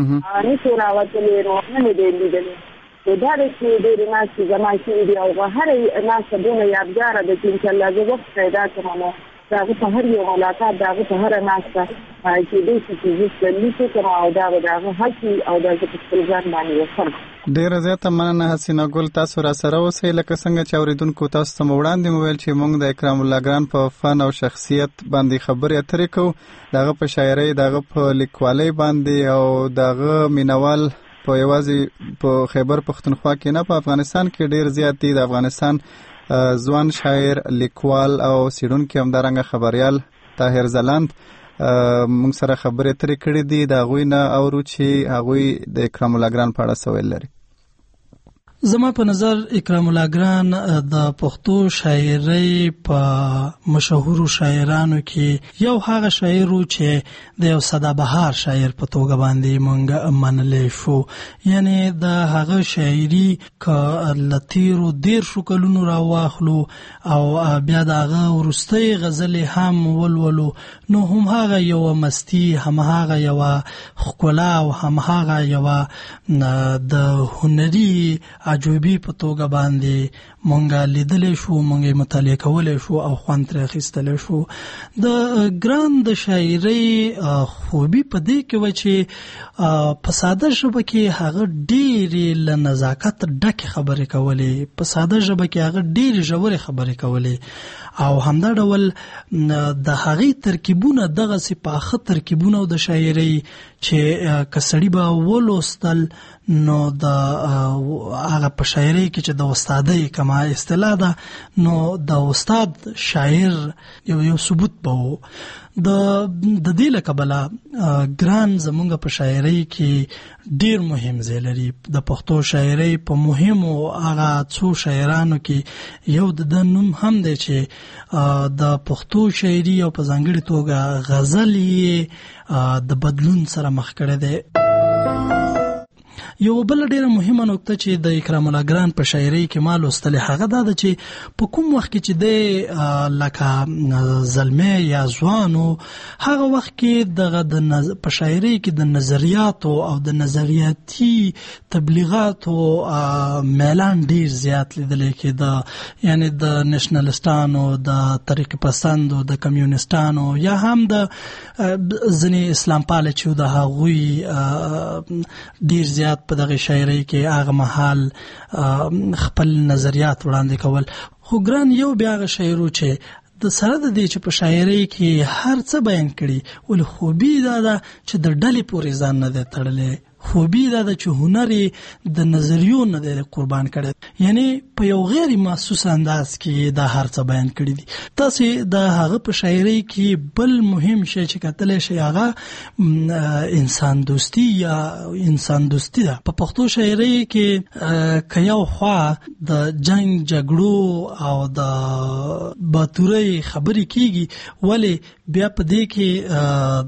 نه شو راوتلی نو نه مې دی لیدلی. نو دا دی چې ډېرې ناستې زما شوي دي او هره ناسته دونه یادګاره ده چې انشاءالله زه وخت پیدا کړم نو د هغه په هر یو ملاقات د هغه په هره ناسته کېدای شي چې زه سلیس وکړم او دا به د هغه حق وي او دا زه په خپل ځان باندې وکړم. ډېره زیاته مننه حسینه ګل، تاسو را سره اوسئ. لکه څنګه چې اورېدونکو تاسو ته مو وړاندې مو ویل چې موږ د اکرام الله ګران په فن او شخصیت باندې خبرې اترې کوو، د هغه په شاعرۍ د هغه په لیکوالۍ باندې او د هغه مینوال په یوازې په خیبر پښتونخوا کې نه په افغانستان کې ډېر زیات دي. د افغانستان ځوان شاعر لیکوال او څېړونکی همدارنګه خبریال طاهر ځلاند موږ سره خبرې اترې کړې دي. د هغوی نه اورو چې هغوی د اکرام الله ګران په اړه څه ویل لري. زما په نظر اکرام الله ګران د پښتو شاعرۍ په مشهورو شاعرانو کې یو هغه شاعر چې د یو سدابهار شاعر په توګه باندې مونږ منلې شو، یعنی د هغه شاعري ک لتیرو دیر شو کلونو را واخلو او بیا د هغه ورستۍ غزلې هم ولولو، نو هم هغه یو مستی، هم هغه یو ښکلا او هم هغه یو د هنري عجوبی په توګه باندې مونږه لیدلې شو، مونږه مطالعه کولې شو او خوند ترې اخیستلې شو. د ګران د شاعرۍ خوبي په دې کې و چې په ساده ژبه کې هغه ډېرې له نزاکت ډکې خبرې کولې، په ساده ژبه کې هغه ډېرې ژورې خبرې کولې او همدا ډول د هغې ترکیبونه دغسې پاخه ترکیبونه د شاعرۍ چې کسړي به ولوستل نو د هغه په شاعرۍ کې چې د استادۍ کما اصطلاح ده نو د استاد شاعر یو یو ثبوت به و. د د دې له کبله ګران زمونږ په شاعرۍ کې ډیر مهم ځای لري. د پښتو شاعرۍ په مهمو هغه څو شاعرانو کې یو د ده نوم هم دی چې د پښتو شاعري او په ځانګړې توګه غزل یې د بدلون سره مخ کړی دی. یو بل ډیره مهمه نکته چې د اکرام الله ګران په شاعرۍ کې ما لوستلې هغه دا ده چې په کوم وخت کې چې د لکه زلمی یا ځوانو هغه وخت کې دغه د نز... په شاعرۍ کې د نظریاتو او د نظریاتي تبلیغاتو میلان ډیر زیات لیدل کېده، یعنی د نېشنلستانو، د طریق پسندو، د کمیونستانو یا هم د ځینې اسلام پاله چې د هغوی ډیر زیات په دغه شاعرۍ کې هغه مهال خپل نظریات وړاندې کول. خو ګران یو بیا هغه شاعر چې د سره د دې چې په شاعرۍ کې هر څه بیان کړي، ولې خوبي دا ده چې د ډلې پورې ځان نه دی تړلی، خوبي دا ده چې هنر د نظریو نه دی قربان کړی، یعنی په یو غیر محسوس انداز کې دا هر څه بیان کړي دي. تاسې د هغه په شاعرۍ کې بل مهم شی چې کتلی شي هغه انسان دوستی یا انسان دوستی ده. په پښتو شاعرۍ کې که یو خوا د جنگ جګړو او د باتورۍ خبرې کېږي، ولې بیا په دې کې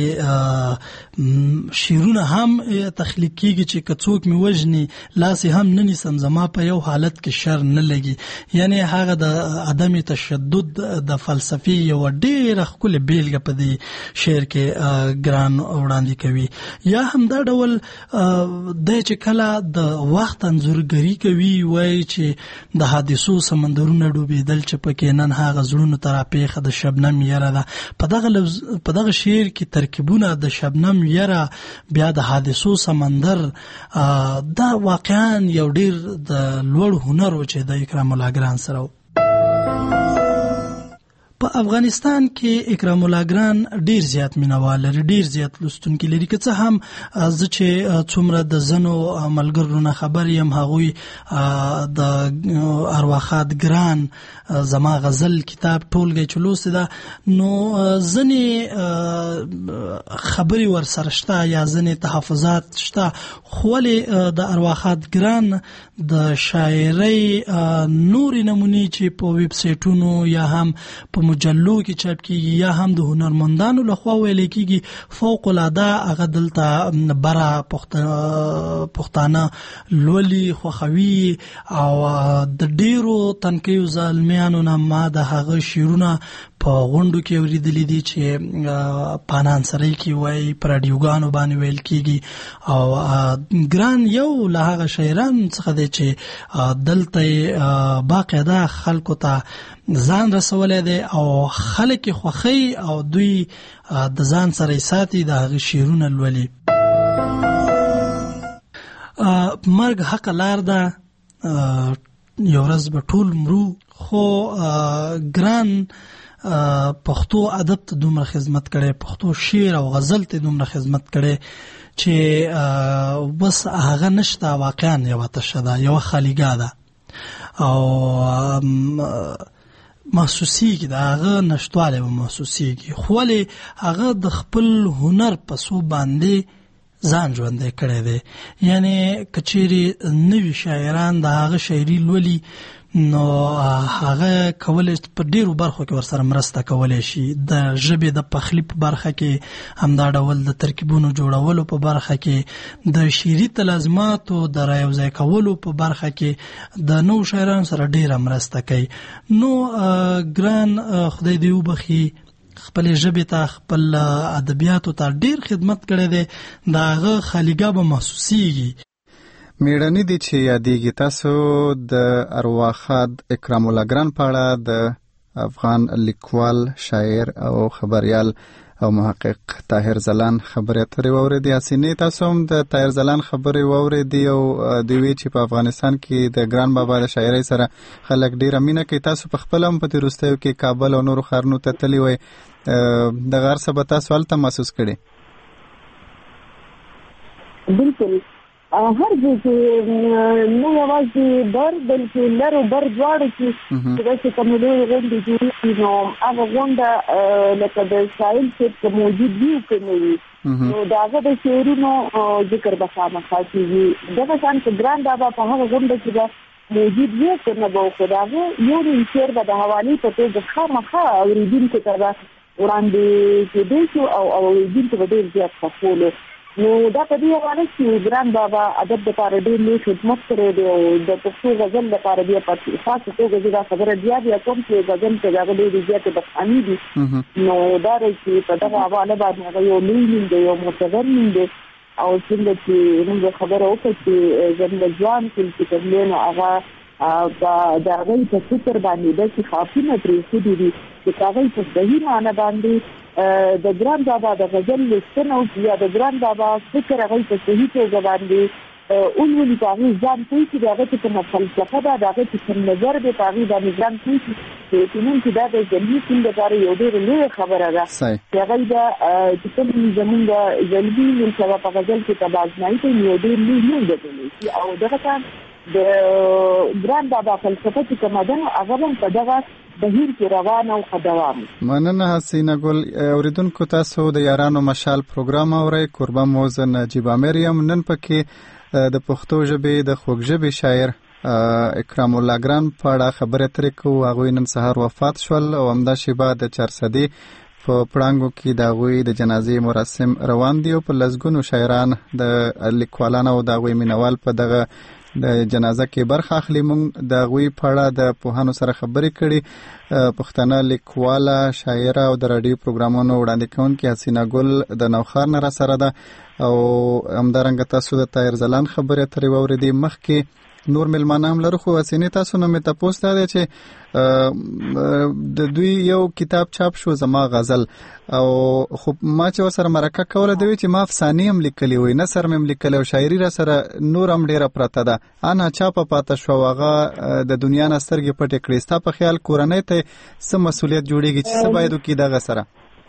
داسې شعرونه هم تخلیق کیږي چې که څوک مې وژني لاس هم نه نیسم، زما په یو حالت کې شر نه لګي، یعنی هغه د عدم تشدد د فلسفي یو ډېره ښکلې بیلګه په دې شعر کې ګران وړاندې کوي. یا هم دا ډول دی چې کله د وخت انځورګري کوي، وایي چې د حادثو سمندرونه ډوبېدل چې پکې نن هغه زړونو ته راپېښه د شبنم یره ده. په دغه په دغه شعر کې ترکیبونه د شبنم یره بیا د حادثو سمندر دا واقعا یو ډیر د لوړ هنر و چې د اکرام الله ګران سره. په افغانستان کې اکرام الله ګران ډیر زیات مینوال لري، ډیر زیات لوستونکي لري. که څه هم زه چې څومره د ځینو ملګرو نه خبر یم، هغوی د ارواښاد ګران زما غزل کتاب ټولګی چې لوستی ده، نو ځینې خبرې ورسره شته یا ځینې تحفظات شته، خو ولې د ارواښاد ګران د شاعرۍ نورې نمونې چې په ویب سایټونو یا هم په مجلو کې چاپ کیږي یا هم د هنرمندانو لخوا ویل کیږي، فوق العاده هغه دلته بره پښتانه لولي خوښوي او د ډیرو تنکیو زلمیانو نه ما د هغه شعرونه په غونډو کې اوریدلي دي چې پانان سرای کې وایي، په راډیوګانو باندې ویل کیږي. او ګران یو له هغه شاعرانو څخه دی چې دلته باقاعده خلکو ته ځان رسولی دی او خلک یې خوښوي او دوی د ځان سره یې ساتي، د هغه شعرونه لولي. مرګ حق لار ده، یو ورځ به ټول مرو، خو ګران پښتو ادب ته دومره خدمت کړي، پښتو شعر او غزل ته دومره خدمت کړي چې بس هغه نشته، واقعا یوه تشه ده، یوه خالیګاه ده او محسوسیږي، د هغه نشتوالی به محسوسیږي. خو ولې هغه د خپل هنر په څو باندې ځان ژوندی کړی دی. یعنی کچېرې نوي شاعران د هغه شاعري لولي نو هغه کولای په ډیرو برخو کې ورسره مرسته کولای شي. د ژبې د پخلي په برخه کې همدا ډول د ترکیبونو جوړولو په برخه کې د شعري تلازماتو د رايوځای کولو په برخه کې د نو شاعرانو سره ډیره مرسته کوي. نو ګران خدای دې وبخي خپل ژبې ته خپل ادبیاتو ته ډیر خدمت کړی دی د هغه خالیګاه به محسوسیږي. میړنی دي چې یادېږي تاسو د ارواخاد اکرام الله ګران په اړه د افغان لیکوال شاعر او خبریال او محقق طاهر زلان خبرې اترې واورېدې. حسینې تاسو هم د طاهر زلان خبرې واورېدې او دوی وی چې په افغانستان کې د ګران بابا د شاعرۍ سره خلک ډېره مینه کوي. تاسو په خپل هم په تېر وروستیو کې کابل او نورو ښارونو ته تللي وئ، دغه هر څه به تاسو هلته محسوس کړي؟ بالکل هر ځای کې نه یوازې بر بلکې لر او بر دواړو کې چې داسې کومې لویې غونډې جوړېږي نو هغه غونډه لکه د ساحل صاحب که موجود وي که نه وي نو د هغه د شعرونو ذکر به خامخا کېږي. دغه شان که ګران بابا په هغه غونډه کې به موجود وي که نه به خو د هغه یو نیم شعر به د حوالې په توګه خامخا اورېدونکو ته به وړاندې کېدی شو او اورېدونکو به ډېر زیات خوښولو. نو دا په دې حواله چې ګران بابا ادب دپاره ډېر لوی خدمت کړی دی او د پښتو غزل دپاره بیا په خاصه توګه زه دا خبره بیا بیا کوم چې غزل کې د هغه ډېرې زیاتې بدخواني دي نو دا دی چې په دغه حواله باندې هغه یو لوی نوم دی، یو معتبر نوم دی او څنګه چې موږ خبره وکړه چې زموږ ځوان چې کوم دی نو هغه د هغوی په فکر باندې داسې خاپونه پرېښودي دي چې هغوی په صحیح معنی باندې د ګران بابا د غزل لوستنه وکړي یا د ګران بابا فکر هغوی په صحیح توګه باندې ولولي، په هغې ځان پوه کړي، د هغه چې کومه فلسفه ده د هغه چې کوم نظر دی په هغې باندې ځان پوه کړي. یقیناً چې دا د زلمي سیند لپاره یو ډېره لویه خبره ده چې هغوی به چې کوم زمونږ زلمي نن سبا په غزل کې تبازنایي کوي یو ډېر لوی نوم ګټلی شي او دغه شان د ګران بابا فلسفه چې کومه ده هغه هم په دغه بهیر کې روان او خدوام. مننه حسینه ګل. اوریدونکو تاسو د یارانو مشال پروګرام اورئ. قربان موزن نجیب امیر یم. نن پکې د پښتو ژبې د خوږ ژبې شاعر اکرام الله ګران په اړه خبرې اترې کوو. هغوی نن سهار وفات شول او همدا شیبه د چارسدې په پړانګو کې د هغوی د جنازې مراسم روان دي او په لسګونو شاعران د لیکوالان او د هغوی مینوال په دغه د جنازه کې برخه اخلي. موږ د هغوی په اړه د پوهانو سره خبرې کړې. پښتانه لیکواله، شاعره او د راډیو پروګرامونو وړاندې کوونکې حسینه ګل د نوښار نه راسره ده او همدارنګه تاسو د طاهر زلان خبرې اترې واورېدې. مخکې نور مېلمانه هم لرو خو حسینې تاسو نه مې تپوس دا دی چې د دوی یو کتاب چاپ شو زما غزل او خو ما چې ورسره مرکه کوله دوی چې ما افسانې هم لیکلي وي، نثر مې هم لیکلی او شاعري را سره نور هم ډېره پرته ده. انا چاپه پاته شوه او هغه د دنیا نه سترګې پټې کړې. ستا په خیال کورنۍ ته څه مسؤلیت جوړېږي چې څه باید وکړي دغه سره؟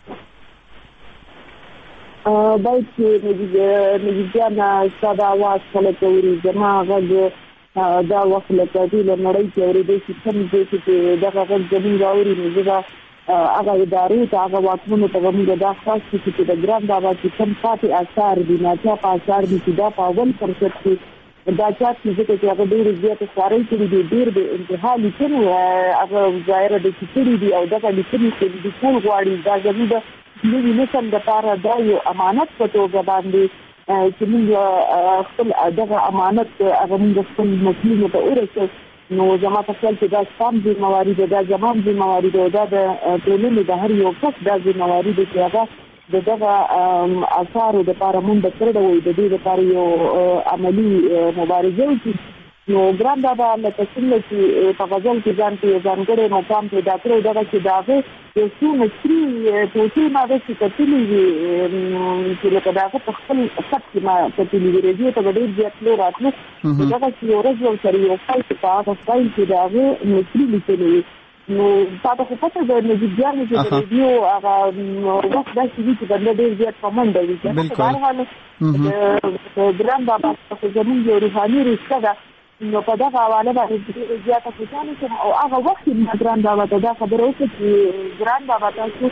باید چې نجیب جانه ستا د اواز خلک اوري، زما غږ دا وخت لکه دوی له نړۍ کې اورېدی چې کوم ځای کې دغه غږ زمونږ اوري نو زه به هغه ادارو ته هغه واکمنو ته به موږ دا خاص کړو چې د ګران بابا چې کوم پاتې اثار دي ناچاپه اثار دي چې دا په اول فرصت کې دا چاپ چې ځکه چې هغه ډېرې زیاتې خوارۍ کړي دي، ډېر بې انتها لیکنې هغه ظاهره ده چې کړي دي او دغه لیکنې چې لیکل غواړي دا زموږ د نوي نسل دپاره دا یو امانت په توګه باندې چې موږ خپل دغه امانت هغه موږ خپل مسؤلینو ته ورسوو. نو زما په خیال کې دا ستام ذمهواري ده، دا زما هم ذمهواري ده او دا د ټولنې د هر یو کس دا ذمهواري ده چې هغه د دغه اثارو دپاره موږ به کړی وي د دې دپاره یو عملي مبارزه وکړي. نو ګران بابا لکه څنګه چې په غزل کې ځان ته یو ځانګړی مقام پیدا کړی دغه چې د هغې یو څو نثري ټوټې ما داسې کتلي وي چې لکه د هغه په خپل خط کې ما کتلي وي ریډیو ته به ډېر زیات تلو راتلو دغه چې یو ورځ یو سړي یو فایل په هغه فایل کې د هغې نثري لیکلي وي. نو تا ته خو پته د نجیب جانو چې د ریډیو هغه وخت داسې وي چې بنده ډېر زیات په منډه وي. په هر حال د ګران بابا خو زموږ یو روحاني رشته ده نو په دغه حواله باندې ډېره زیاته خوشحاله شوم او هغه وخت ما ګران بابا ته دا خبره وکړه چې ګران بابا تاسو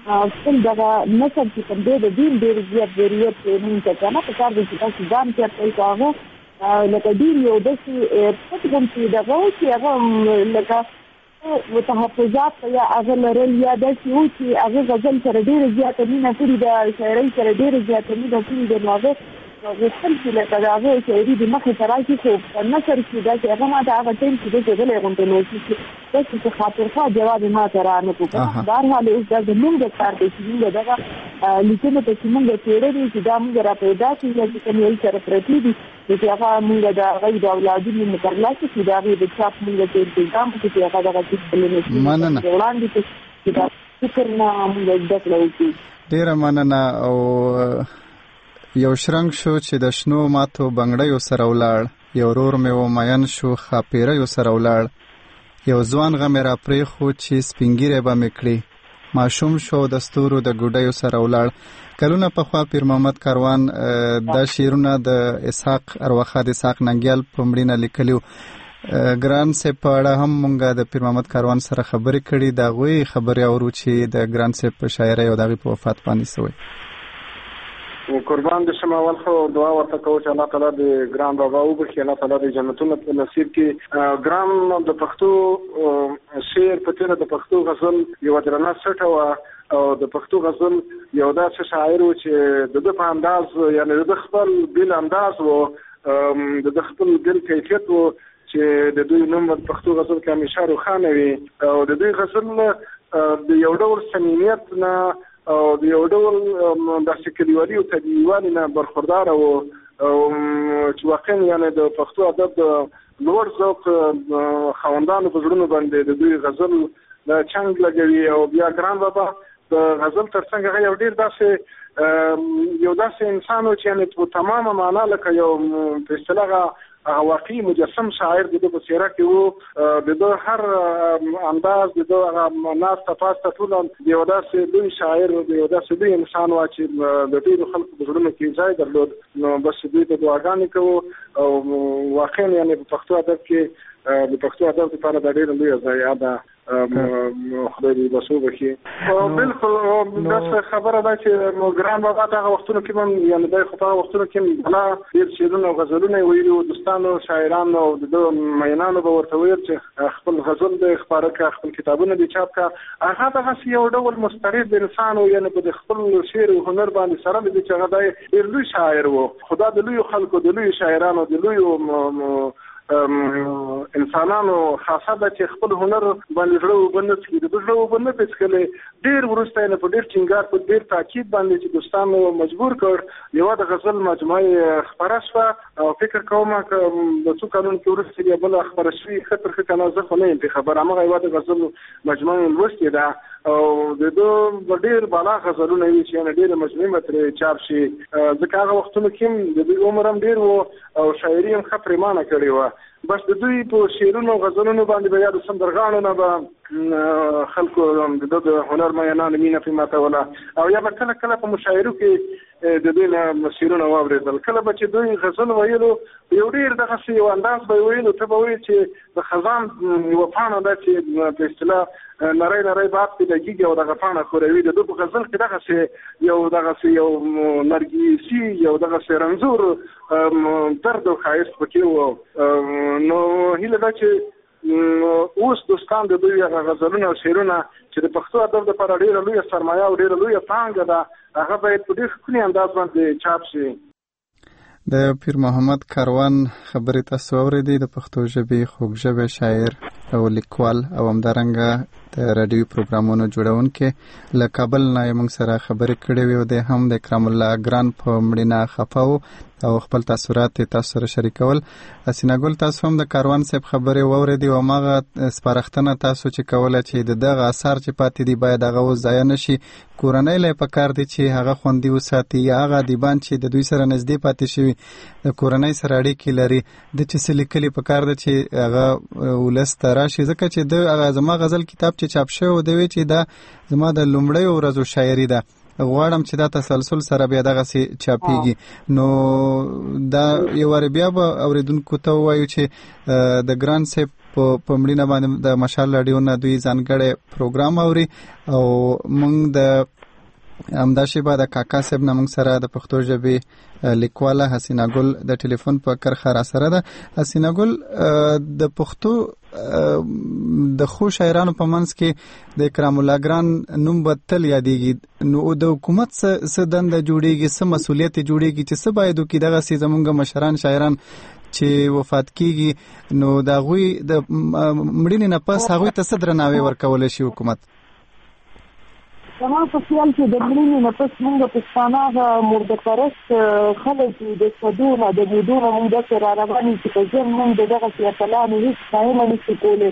خپل دغه نسل چې کوم دی د دین ډېر زیات ضرورت موږ ته کنه په کار دي چې تاسو ځان کې خپل کاغه لکه دین یو داسې پټ کوم چې دغه چې هغه لکه وتحفظات یا هغه لرل یا داسې و چې هغه غزل سره ډېر زیات مینه کړې ده شاعرۍ سره ډېر زیات مینه کړې ده نو هغه غوښتل چې لکه د هغې شاعري د مخې ته راشي خو په نثر کې داسې هغه ما ته هغه ټایم کې داسې غلی غوندې نو چې داسې چې خاطرخواه جواب یې ما ته را نه کړو بهرحال اوس دا زموږ کار دی چې موږ دغه لیکنو ته چې موږ څېړلي چې دا موږ را پیدا کړي یا چې کوم یو سره پرتې دي چې هغه موږ د هغوی د اولادونو مو ترلاسه کړي د هغې د چاپ موږ ته انتظام وکړو چې هغه دغه څیز بلنه وړاندې کړي چې دا فکر نه موږ زده کړه وکړو. ډېره مننه. او یو شرنګ شو چې د شنو ماتو بنګړیو سره ولاړ، یو ورور مې ومین شو خاپیریو سره ولاړ، یو ځوان غمې را پرېښود چې سپینګیری به مې کړي، ماشوم شو د ستورو د ګوډیو سره ولاړ. کلونه پخوا پیر محمد کاروان دا شعرونه د اسحاق ارواخا د اسحاق ننګیال په مړینه لیکلي وو. ګران صاحب په اړه هم مونږ د پیر محمد کاروان سره خبرې کړي، د هغوی خبرې اورو چې د ګران صاحب په شاعرۍ او د هغوی په وفات باندې سوی. قربان د شمه اول خو دعا ورته کوو چې الله تعالی د ګران بابا وبخښي، الله تعالی د جنتونو په نصیب کړي. ګران د پښتو شعر په تېره د پښتو غزل یوه درنه سټه وه او د پښتو غزل یو داسې شاعر و چې د ده په انداز یعنې د ده خپل بېل انداز و، د ده خپل بېل کیفیت و چې د دوی نوم په پښتو غزل کې همیشه روښانه وي او د دوی غزل د یو ډول صمیمیت نه او د یو ډول داسې کلیوالي او طبیعي نه برخورداره و چې واقعا یعنې د پښتو ادب د لوړ ذوق خاوندانو په زړونو باندې د دوی غزل د چنګ لګوي. او بیا ګران بابا د غزل تر څنګ هغه یو ډېر داسې یو داسې انسان و چې یعنې په تمامه معنا لکه یو په اصطلاح هغه واقعي مجسم شاعر د ده په څېره کې و، د ده هر انداز د ده هغه ناسته پاسته ټوله د یو داسې لوی شاعر د یو داسې لوی انسان وه چې د ډېرو خلکو په زړونو کې ځای درلود. نو بس دوی ته دعاګانې کوو او واقعا یعنې په پښتو ادب کې د پښتو ادب لپاره دا ډېره لویه ضایعه ده، خدای دې بس وبخښي. بالکل داسې خبره ده چې ګران بابا دغه وختونو کې هم یعنې دی خو په هغه وختونو کې بلا ډېر شعرونه او غزلونه یې ویلي وو، دوستانو شاعرانو او د ده مینانو به ورته ویل چې خپل غزل دی خپاره کړه، خپل کتابونه دې چاپ کړه. هغه دغسې یو ډول مسترد انسان و، یعنې په د خپل شعر او هنر باندې سره دی چې هغه دی ډېر لوی شاعر و. خو دا د لویو خلکو د لویو شاعرانو د لویو انسانانو خاصه ده چې خپل هنر باندې زړه اوبه نه څښي، د ده زړه اوبه نه پې څښلی. ډېر وروسته یې په ډېر ټینګار په ډېر تاکید باندې چې دوستانو مجبور کړ یوه د غزل مجموعه یې خپره شوه او فکر کوم که د څو کلونو کې وروسته بیا بله خپره شوي ښه تر ښه که نه زه خو نه یم پرې خبر. همغه یوه د غزل مجموعه یې لوستې ده او د ده به ډېر بالا غزلونه وي چې یعنې ډېرې مجموعې به ترې چاپ شي، ځکه هغه وختونو کې هم د دوی عمر هم ډېر و او شاعري هم ښه پرېمانه کړې وه. بس د دوی په شعرونو او غزلونو باندې به یا د سندرغاڼو نه به خلکو د ده د هنر مینانو مینه پرې ماتوله او یا به کله کله په مشاعرو کې د دوی نه شعرونه واورېدل. کله به چې دوی غزل ویلو یو ډېر دغسې یو انداز به یې ویلو، ته به وایې چې د خزان یوه پاڼه ده چې په اصطلاح نری نری باد پې لګېږي او دغه پاڼه ښوروي. د ده په غزل کې دغسې یو دغسې یو نرګسي یو دغسې رنځور درد او ښایست پکې و. نو هیله ده چې اوس دوستان د دوی هغه غزلونه او شعرونه چې د پښتو ادب لپاره ډېره لویه سرمایه او ډېره لویه پانګه ده هغه باید په ډېر ښکلي انداز باندې چاپ شي. د پیر محمد کاروان خبرې تاسو اورېدې، د پښتو ژبې خوږ ژبې شاعر او لیکوال او همدارنګه د راډیوي پروګرامونو جوړونکی له کابل نه یې موږ سره خبرې کړې وې او دی هم د اکرام الله ګران په مړینه خفه و او خپل تاثرات یې تاسو سره شریکول. حسینه ګل تاسو هم د کاروان صاحب خبرې واورېدې او هماغه سپارښتنه تاسو چې کوله چې د دغه اثار چې پاتې دي باید هغه اوس ضایع نه شي، کورنۍ له یې پکار دی چې هغه خوندي وساتي یا هغه ادیبان چې د دوی سره نږدې پاتې شوي د کورنۍ سره اړیکې لري د چې څه لیکلي پکار دی چې هغه ولس ته راشي، ځکه چې د هغه زما غزل کتاب چې چاپ شوی و دی وی چې دا زما د لومړیو ورځو شاعري ده، غواړم چې دا تسلسل سره بیا دغسې چاپېږي. نو دا یو وارې بیا به اورېدونکو ته ووایو چې د ګران صاحب په مړینه باندې د مشال رادیو نه دوی ځانګړی پروګرام اوري او موږ د همدا شیبه د کاکا صاحب نه موږ سره د پښتو ژبې لیکواله حسینه ګل د ټلیفون په کرښه را سره ده. حسینه ګل، د پښتو د خو شاعرانو په منځ کې د اکرام الله ګران نوم به تل یادېږي، نو د حکومت څه دنده جوړېږي، څه مسؤلیت جوړېږي چې څه باید وکړي دغسې زموږ مشران شاعران چې وفات کیږي، نو د هغوی د مړینې نه پس هغوی ته څه درناوی ورکولی شي حکومت؟ زما په خیال کې د مړینې نه پس موږ پښتانه هغه مرده پرست خلک د صدونه د بودونه موږ داسې را روان یو چې په ژوند موږ د دغسې اتلانو هېڅ ستاینه نشو کولی،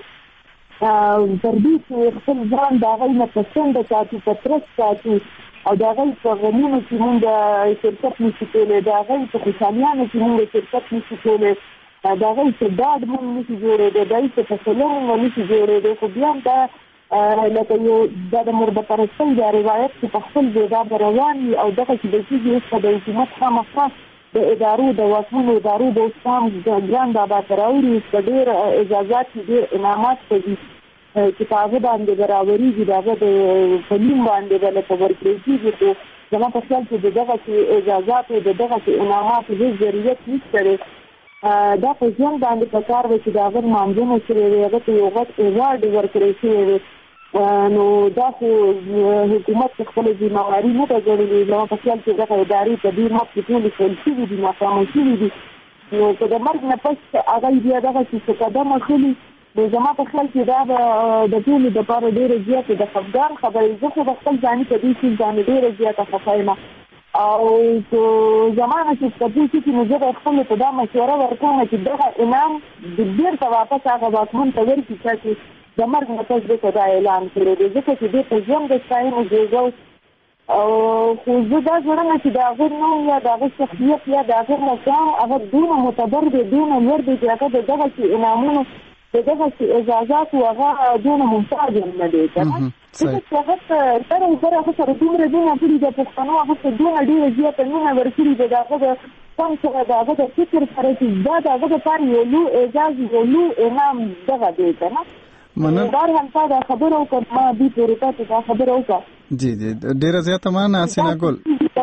تر دې چې خپل ځان د هغوی نه په څنډه ساتو، په ترس ساتو او د هغوی په غمونو کې موږ شرکت نشو کولی، د هغوی په خوشحالیانو کې موږ شرکت نشو کولی، د هغوی په ډاډ موږ نشو جوړېدی، د هغوی په تسلۍ موږ نشو جوړېدی. خو بیا هم دا لکه یو دا د مرده پرستۍ دا روایت چې په خپل ځای دا به روان وي او دغه چې د کېږي اوس د حکومت خامخا د ادارو د واکمنو ادارو د اوس هم ګران بابا ته راوړي، اوس په ډېر اجازات ډېر انعامات کوي چې په هغه باندې به راورېږي، د هغه د په نوم باندې به لکه ورکړی کېږي. خو زما په خیال چې د دغسې اجازاتو د دغسې انعاماتو هېڅ ضرورت نشته دی. دا په ژوند باندې په کار وي چې د هغه لمانځنه شوې وي، هغه ته یو غټ ایوارډ ورکړی شوی وي، نو دا خو حکومت خپله ذمهواري نه ده ګڼلې. زما په خیال چې دغه ادارې په دې مخکې ټولې فیل شوي دي، ناکامه شوي دي، نو که د مرګ نه پس هغه بیا دغسې څه قدم اخلي، نو زما په خیال چې دا به د ټولو دپاره ډېره زیاته د خفګان خبرې. زه خو د خپل ځاني په دې څیز باندې ډېره زیاته خفه یم او زما نه چې په دې کې نو زه به خپلې په دا مشوره ورکوم چې دغه انعام بېرته واپس هغه واکمن ته ورکړي چا چې د مرګ نه پس دې ته دا اعلان کړی دی، ځکه چې دې په ژوند د ستاینو جوړو او خو زه دا ګڼم چې د هغه نوم یا د هغه شخصیت یا د هغه مقام هغه دونه معتبر دی، دونه لوړ دی چې هغه د دغسې انعامونو د دغسې اجازاتو هغه دونه محتاج نه دی که نه، ځکه چې هغه ته سره سره هغه سره دومره مینه کړې ده، پښتنو هغه ته دونه ډېره زیاته مینه ورکړې ده د هغه د فن سره، د هغه د فکر سره چې دا د هغه دپاره یو لوی اعزاز یو لوی انعام دغه دی که نه. بار هم تا دا خبر او که ما دی پورتا ته دا خبر او که جی جی ډیره زیاته معنا حسینه ګل.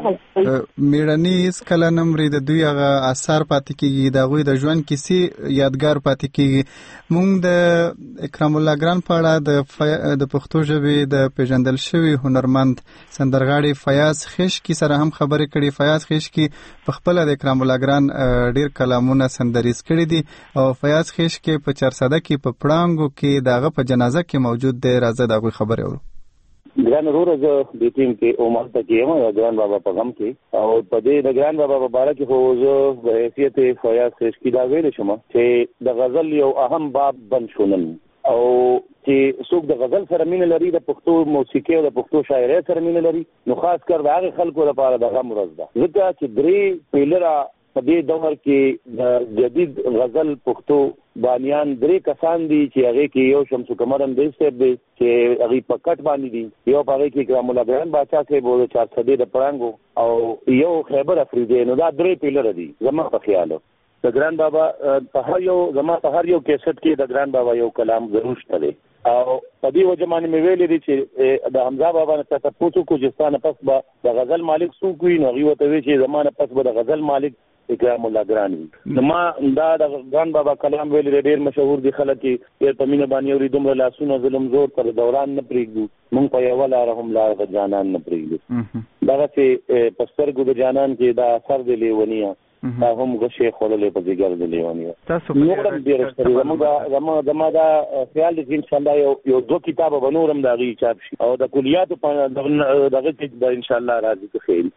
میړني هیڅکله نه مري، د دوی هغه اثر پاتې کېږي، د هغوی د ژوند کیسې یادګار پاتې کېږي. موږ د اکرام الله ګران په اړه د د پښتو ژبې د پیژندل شوي هنرمند سندرغاړي فیاض خشکي سره هم خبرې کړي. فیاض خشکي په خپله د اکرام الله ګران ډېر کلامونه سندریز کړي دي او فیاض خشکي په چارسده کې په پړانګو کې د هغه په جنازه کې موجود دی. راځه د هغوی خبرې اورو. ګران ورور زه د ټیم کې عمر ته یم د ګران بابا په غم کې او په دې د ګران بابا په باره کې خو زه په حیثیت فیاض خشکي دا ویلی شم چې د غزل یو اهم باب بند شو نن، او چې څوک د غزل سره مینه لري، د پښتو موسیقي او د پښتو شاعرۍ سره مینه لري، نو خاص کر د هغې خلکو لپاره د غم ورځ ده، ځکه چې درې پیلره په دې دور کې د جدید غزل پښتو بانیان درې کسان دي چې هغې کې یو شمس قمر اندیز صاحب دی چې هغې په کټ باندې دي، یو په هغې کې اکرام الله ګران باچا صاحب د چارسدې د پړانګو او یو خیبر افریدی. نو دا درې پیلره دي زما په خیال. د ګران بابا په هر یو زما په هر یو کیسټ کې د ګران بابا یو کلام ضرور شته دی او په دې وجه باندې مې ویلي دي چې د حمزه بابا نه څه تاسو کو چې ستانه پس به د غزل مالک څوک وي، نو هغې ورته وایي چې زما نه پس به د غزل مالک اکرام الله ګران وي. نو ما دا د ګران بابا کلام ویلی دی، ډېر مشهور دي، خلک یې ډېر په مینه باندې اوري. دومره لاسونه ظلم زور پر دوران نه پرېږدو، موږ په یوه لاره هم لاره جانان نه پرېږدو. دغسې په سترګو د جانان کې دا اثر دی لیونیه، دا هم غشې خوړلې په ځیګر د لیونیه. نور هم ډېر شته. زما دا خیال دی چې انشاءالله یو یو دوه کتابه به نور هم د هغې چاپ شي او د کلیاتو په دغه کې به انشاءالله راځي که خیر.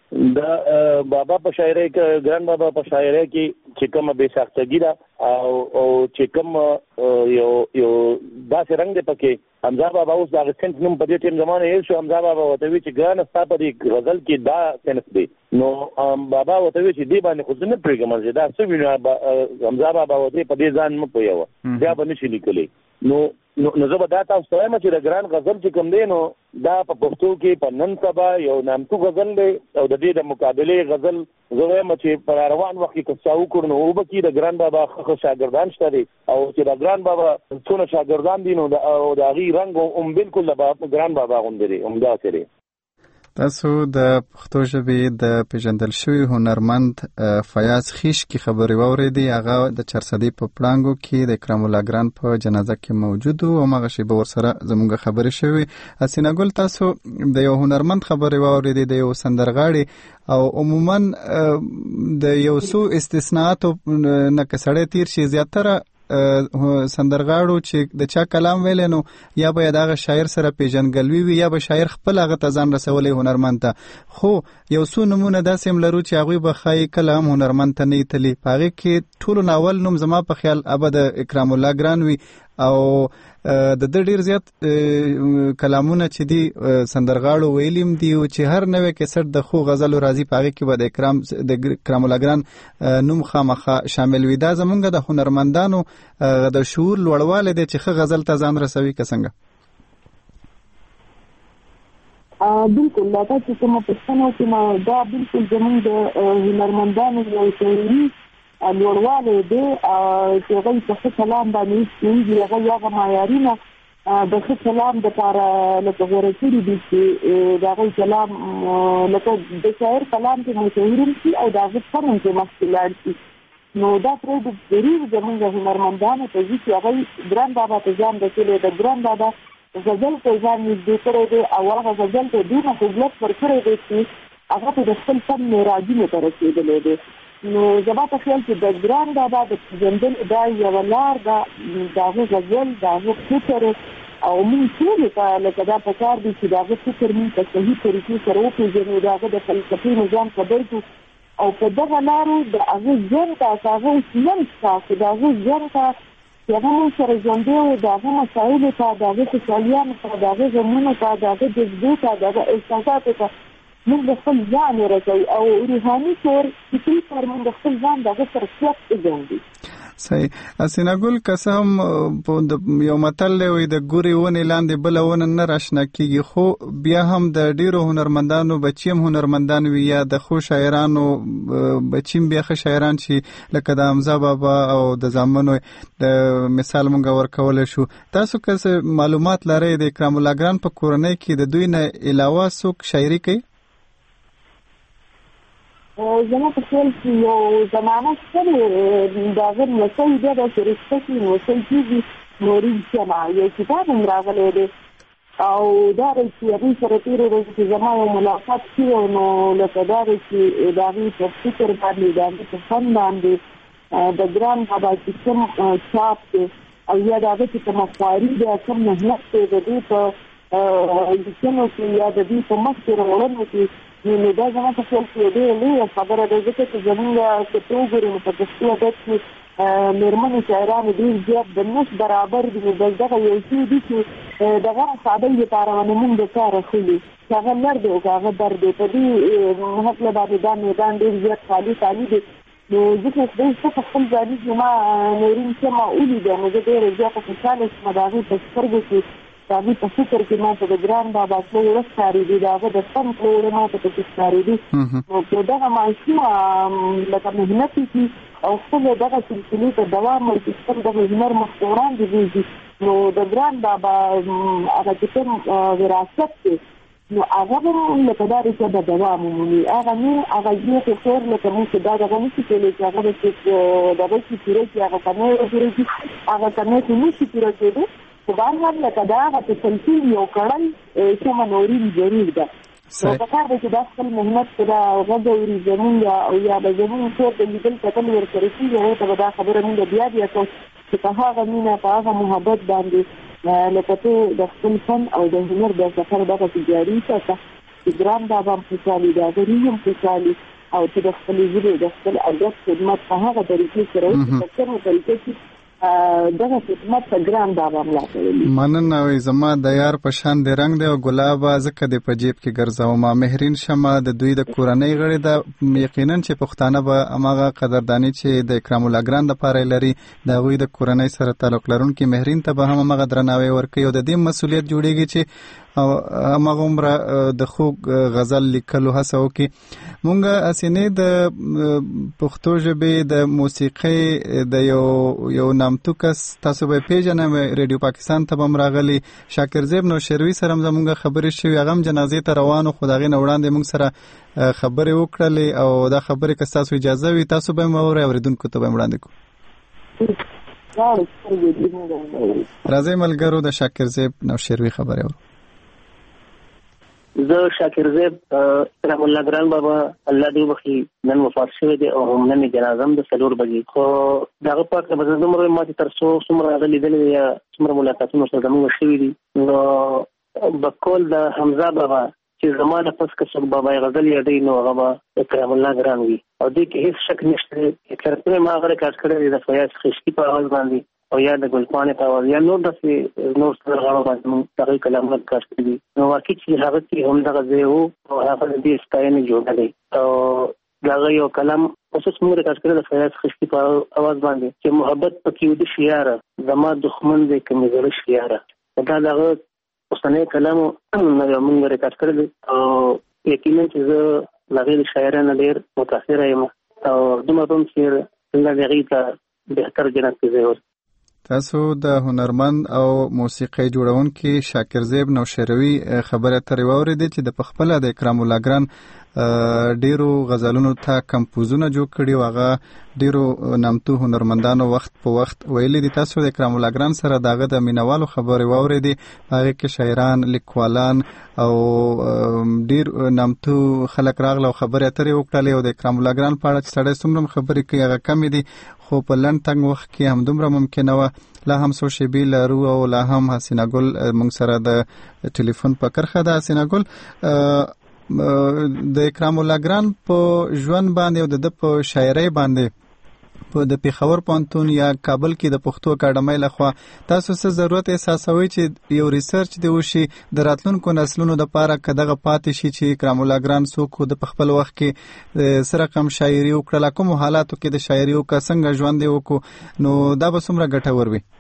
د بابا په شاعرۍ کې ګران بابا په شاعرۍ کې چې کومه بې ساختګي ده او او چې کوم یو یو داسې رنګ دی پکې. حمزه بابا اوس د هغه صنف نوم په دې ټیم زمانه هېر شو. حمزه بابا ورته وایي چې ګرانه ستا په دې غزل کې دا صنف دی، نو بابا ورته وایي چې دې باندې خو زه نه پرېږدم چې دا څه وینو. حمزه بابا ورته په دې ځان مه پوهوه، بیا به نه شي لیکلی. نو نو زه به دا تاسو ته وایم چې د ګران غزل چې کوم دی نو دا په پښتو کې په نن سبا یو نامتو غزل دی او د دې د مقابلې غزل زه وایم چې په روان وخت کې که څه وکړو نو وبه کې د ګران بابا ښه شاګردان شته دي او چې د ګران بابا څونه شاګردان دي نو د هغې رنګ هم بالکل د ګران بابا غوندې دی همداسې دی. تاسو د پښتو ژبې د پیژندل شوي هنرمند فیاض خیش کی خبرې واورېدې. هغه د چرسدي په پړانګو کې د اکرام الله ګران په جنازه کې موجود و او هغه شیبه ورسره زموږ خبرې شوې. حسینه ګل، تاسو د یو هنرمند خبرې واورېدې، د یو سندرغاړي، او عموما د یو څو استثناءاتو نه که سړی تیر شي زیاتره سندرغاړو چې د چا کلام ویل نو یا به دغه شاعر سره پیژنګلوي وي یا به شاعر خپل هغه ته ځان رسولې هنرمند ته. خو یو څو نمونه داسې هم لرو چې هغوی به ښایي کله هم هنرمند ته نه ایتلي. په هغې کې ټولو ناول نوم زما په خیال ابه د اکرام الله ګران وي او د د ډیر زیات کلامونه چې دي سندرغاړو ویلیم دي او چې هر نوې کیسټ د خو غزلو راځي په هغې کې به د اکرام د اکرام الله ګران نوم خامخا شامل وي. دا زمونږ د هنرمندانو د شعور لوړوالی دی چې ښه غزل ته ځان رسوي که څنګه؟ بالکل دا چې کومه پوښتنه وکړم دا بالکل زمونږ د هنرمندانو یو شعوري لوړوالی دی چې هغوی په ښه کلام باندې ایښي هغوی هغه معیارونه د ښه کلام دپاره لکه غوره کړي دي چې د هغوی کلام لکه د شاعر کلام کې مشهور هم شي او د هغه فن هم کې مخکې لاړ شي. نو دا پرېږدو ضرور زمونږ هنرمندانو ته ځي چې هغوی ګران بابا ته ځان رسولی د ګران بابا غزل ته ځان نږدې کړی دی او هغه غزل ته دونه خجلت ورکړی دی چې هغه ته د خپل فن معراجونو ته رسېدلی دی. نو زما په خیال چې د ګران بابا د پېژندل دا یوه لار ده، د هغه غزل، د هغه فکر او موږ ټولو ته لکه دا پکار دي چې د هغه فکر موږ په صحیح طریقې سره وپېژنو، د هغه د فلسفې نظام خبر کړو او په دغه لارو د هغه ژوند ته چې هغه اوس نن شته چې د هغه ژوند ته چې هغه موږ سره ژوندی و، د هغه مسایلو ته، د هغه خوشحالیانو ته، د هغه غمونو ته، د هغه جذبو ته، د هغه احساساتو ته موږ د خپل ځان ورسوي او روحاني طور فکري طور موږ د خپل ځان د هغه شخصیت پېژنو. صحیح. حسینه ګل، که څه هم یو متل دی وایي د ګورې ونې لاندې بله ونه نه راشنه کېږي، خو بیا هم د ډېرو هنرمندانو بچي هم هنرمندان وي یا د ښو شاعرانو بچي هم بیا ښه شاعران چې لکه د حمزه بابا او د زامنو د مثال موږ ورکولی شو. تاسو که څه معلومات لرئ د اکرام الله ګران په کورنۍ کې د دوی نه علاوه څوک شاعري کوي؟ زما په خیال کې یو زمانه شته دی د هغه نسل بیا داسې رشته کې نسل کېږي نورین سیما یو کتاب هم راغلی دی او دا دی چې هغوی سره تېرې ورځې چې زما یو ملاقات شوی نو لکه دا دی چې د هغوی په فکر باندې د هغوی په فن باندې د ګران بابا چې کوم چاپ دی او یا د هغه چې کومه خواري دی کوم محنت دی د دوی په لیکنو کې یا د دوی په مخکې راوړنو کې نو دا زما په خیال کې ډېره لویه خبره ده ځکه چې زموږ که ته وګورې نو په پښتو ادب کې مېرمنې شاعرانې ډېر زیات د نس برابر دي. نو بس دغه یو څه دي چې د هغه صحابۍ دپاره باندې موږ د کاره ښلي چې هغه لر دی او که هغه در دی په دې هکله باندې دا میدان ډېر زیات خالي خالي دی. نو ځکه خدای څه په خپل ځاني زما نورین سیما ولیده نو زه ډېره زیاته خوشحاله شوم د هغې په سترګو کې د هغې په فکر کې ما ته د ګران بابا څه وړه ښکارېدي د هغه د فن څه وړه ما ته پکې ښکارېدي. نو که دغه ماشومه لکه محنت وکړي او خپلې دغه سلسلې ته دوام ورکړي خپل دغه هنر مخته وړاندې بوځي نو د ګران بابا هغه چې کوم وراثت دی نو هغه به لکه دا ریښه به دوام ومومي. هغه نه هغه زیاتې خور لکه موږ چې دا دغه نشي کولی چې هغه به چې دغه شي پوره کړي هغه کمی پوره کړي هغه کمی خو نشي پوره کېدی خو بهرحال لکه د هغه تسلسل یو کړی سمه نورین ضرور ده. نو پکار دی چې دا خپل محنت که دا غږ اوري زمونږ او یا به زمونږ کور د لیدل کتل ورسره کېږي هغې ته به دا خبره مونږ بیا بیا کوو چې په هغه مینه په هغه محبت باندې لکه ته د خپل فن او د هنر د سفر دغسې جاري ساته چې ګران بابا هم خوشحالي د هغه روح هم خوشحالي او ته د خپلې ژبې د خپل ادب خدمت په هغه طریقې سره وکړې په کومه طریقه چې دغه خدمت په ګران بابا ملا کړی. مننه وي زما د یار په شان د رنگ دی او ګلابه زکه د په جیب کې ګرځاو ما مهرین شمه د دوی د کورنۍ غړي د یقینا چې پښتانه به اماغه قدردانی چې د اکرام الله ګران د پاره لري د غوی د کورنۍ سره تعلق لرونکي مهرین ته به هم اماغه درناوی ورکوي او د دې مسولیت جوړیږي چې او اماغه عمره د خوږ غزل لیکلو هڅه وکړي. مونږه اسینه د پښتو ژبې د موسیقي د یو یو نامتو کس تاسو به پیژنئ ریډیو پاکستان ته هم راغلی شاکر زیب نو شروي سره زمونږه خبرې شوې هغه هم جنازې ته روانو خدای نه وړاندې موږ سره خبرې وکړلې او دا خبرې که تاسو اجازه وي تاسو به مو اوریدونکو ته به وړاندې کوو. راځي ملګرو د شاکر زیب نو شروي خبرې ورو. زه شاکر زیب رحم الله ګران بابا الله دې وبخي نن وفات شوی دی او هم نن جنازه هم د څلور بجې خو دغه پاک به زموږ ماته تر څو څومره غلي دي یا څومره ملاقاتونه سره زموږ شوي دي نو بکول د حمزه بابا چې زمانه پس که څوک بابا غزل یادوي نو هغه رحم الله ګران وي او دې کې هیڅ شک نشته چې ما هغه کار کړی د فیاض خشکی په اواز باندې او یا د ګلپانې په اواز یا نور داسې نور سره غاړه باندې موږ دغه کلامات کار کړي دي نو واقعي چې هغه کې هم دغه ځای وو او هغه دې ستاینې جوړه دی او دغه یو کلام اوس موږ کار کړی د فیاض خشکی په اواز باندې چې محبت پکې ودی شیاره زما دښمن دې کمې زړه شیاره دا دغه اوسنۍ کلام نو موږ کار کړی او یقینا چې زه لغیر شاعرانه ډېر متاثر یم او دومره هم چې الله دې هغې ته بهتر جنت کې ځای ورکړي. تاسو د هنرمند او موسیقي جوړونکي شاکر زیب نوشروي خبره ترې واورېدې چې د پخپله د اکرام الله ګران ډیرو غزلونو ته کمپوزونه جوړ کړي او هغه ډیرو نامتو هنرمندانو وخت په وخت ویلي دي. تاسو د اکرام الله ګران سره دغه د مینوالو خبرې واورېدې هغه کې شاعران لیکوالان او ډیر نامتو خلک راغله او خبرې اترې وکړلې او د اکرام الله ګران په اړه چې سړی څومره خبرې کوي هغه کمې دي خو په لنډ تنګ وخت کې هم دومره ممکنه وه لا هم څو شیبې لرو او لا هم حسینه ګل موږ سره د ټلیفون په کرښه ده. حسینه ګل د اکرام الله ګران په ژوند باندې او د په شاعرۍ باندې په د پیښور پوهنتون یا کابل کې د پښتو اکاډمۍ لخوا تاسو څه ضرورت احساسوي چې یو ریسرچ دی وشي د راتلونکو نسلونو لپاره که دغه پاتې شي چې اکرام الله ګران څوک د خپل وخت کې سره کم شاعري وکړه کوم حالاتو کې د شاعري او څنګه ژوند دی وکړو نو دا به څومره ګټور وي؟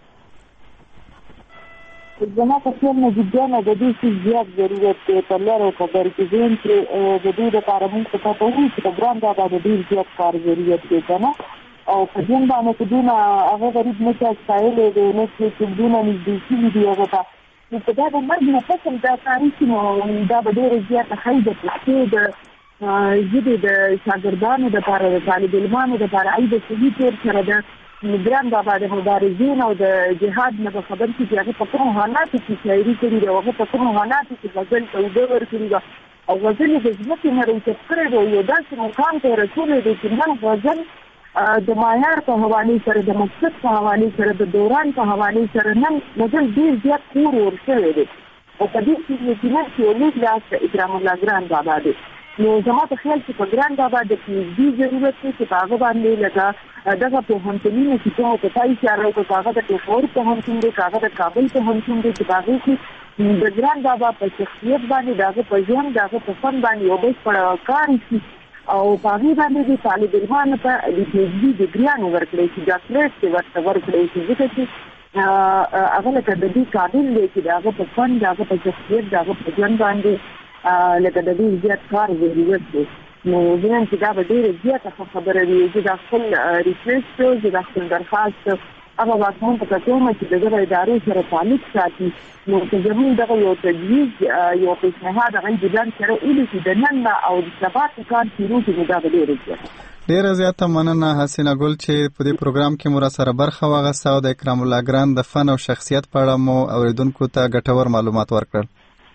زما په خیال نجیبیانه د دې څه زیات ضرورت دی په لرو خبر کې ځین چې د دې لپاره موږ ته پته وي چې د ګران بابا د ډېر زیات کار ضرورت دی کنه او په دې باندې چې دونه هغه غریب نه چې سایلې دی نه چې دونه نږدې شي دی هغه ته چې دا د مرګ نه پس دا تاریخ نو دا به ډېر زیات خیده پښتو د ژبې د شاګردانو لپاره د طالب علمانو لپاره ای د صحیح تیر سره د ګران بابا د مبارزین او د جهاد نه خبر چې هغه په کوم حالاتو کې شاعري کړې ده هغه په کوم حالاتو کې غزل توجه ورکړي ده او غزل د ځمکې نه راوچت کړی دی یو داسې مقام ته رسولی دی چې نن غزل د معیار په حوالې سره د مقصد په حوالې سره د دوران په حوالې سره نن غزل ډېر زیات کور ورشوی دی او په دې کې یقینا چې یو لوی لاس د اکرام الله ګران بابا دی. نو زما په خیال چې په ګران بابا د دې ضرورت دی چې هغه باندې لکه دغه پوهنتونونه چې کومه په تای اشاره وکړه هغه د پیښور پوهنتون دی هغه د کابل پوهنتون دی چې هغه کې د ګران بابا په شخصیت باندې دغه په ژوند دغه په فن باندې یو بشپړ کار شي او په هغې باندې د طالب علمانو ته د پی ایچ ډي ډګریانې ورکړی شي ډاکټریټ یې ورته ورکړی شي ځکه چې هغه لکه د دې قابل دی چې د هغه په فن د هغه په شخصیت د هغه په ژوند باندې لکه د دې زیات کار ضرورت دی. نو ځینم چې دا به ډېره زیاته خبره وي چې د خپل ریسرچ چې د خپل درخواست هغه واکمن ته کوم چې د دغه ادارې سره تعلق ساتي نو چې زموږ دغه یو تجویز یو پیشنهاد هغه جدان سره ولې د نن او د سبا کار شروع کړي دا به ډېره زیاته ډیره زیاته مننه حسینه ګل چې په دې پروګرام کې مو سره برخه واغسته او د اکرام الله ګران د فن او شخصیت په اړه مو اوریدونکو ته ګټور معلومات ورکړل.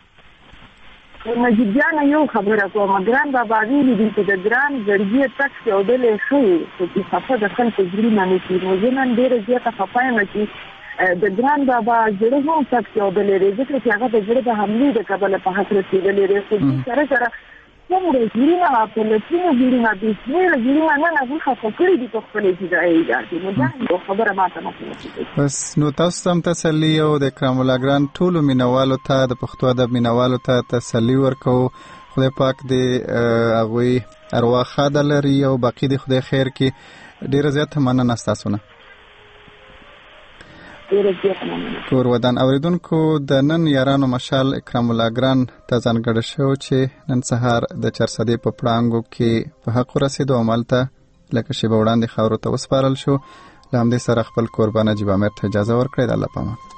نجیب جان یو خبره کوم ګران بابا ویلي دي چې د ګران ذریعہ تک یو دلې شو چې خفه د خلکو زړه نه کیږي نو ځنن ډیره زیاته خفایم چې د ګران بابا زړه هم تک یو دلې ځکه چې هغه د زړه د حملې د کبله په حق رسیدلې رسېږي سره سره څومره ګیرونه په لسینو ګیرونه د شمېره ګیرونه نه نه خفه کړي دي په خپلې ابتدایي اداره کې نو دا یو خبره ماته نه بس نو تاسو هم تسلي او د اکرام الله ګران ټولو مینوالو ته د پښتو ادب مینوالو ته تسلي ورکوو. خدای پاک دې هغوی ارواح ښاده لري او باقي د خدای خیر کې. ډېره زیاته مننه ستاسو نه. کور ودان اوریدونکو د نن یارانو مشال اکرام الله ګران ته ځانګړی شو چې نن سهار د چارسدې په پړانګو کې په حق ورسېدو او مالته لکه شیبه وړاندې خاورو ته وسپارل شو. له همدې سره خپل کوربه نجیب امیر ته اجازه ورکړئ. د الله پامان.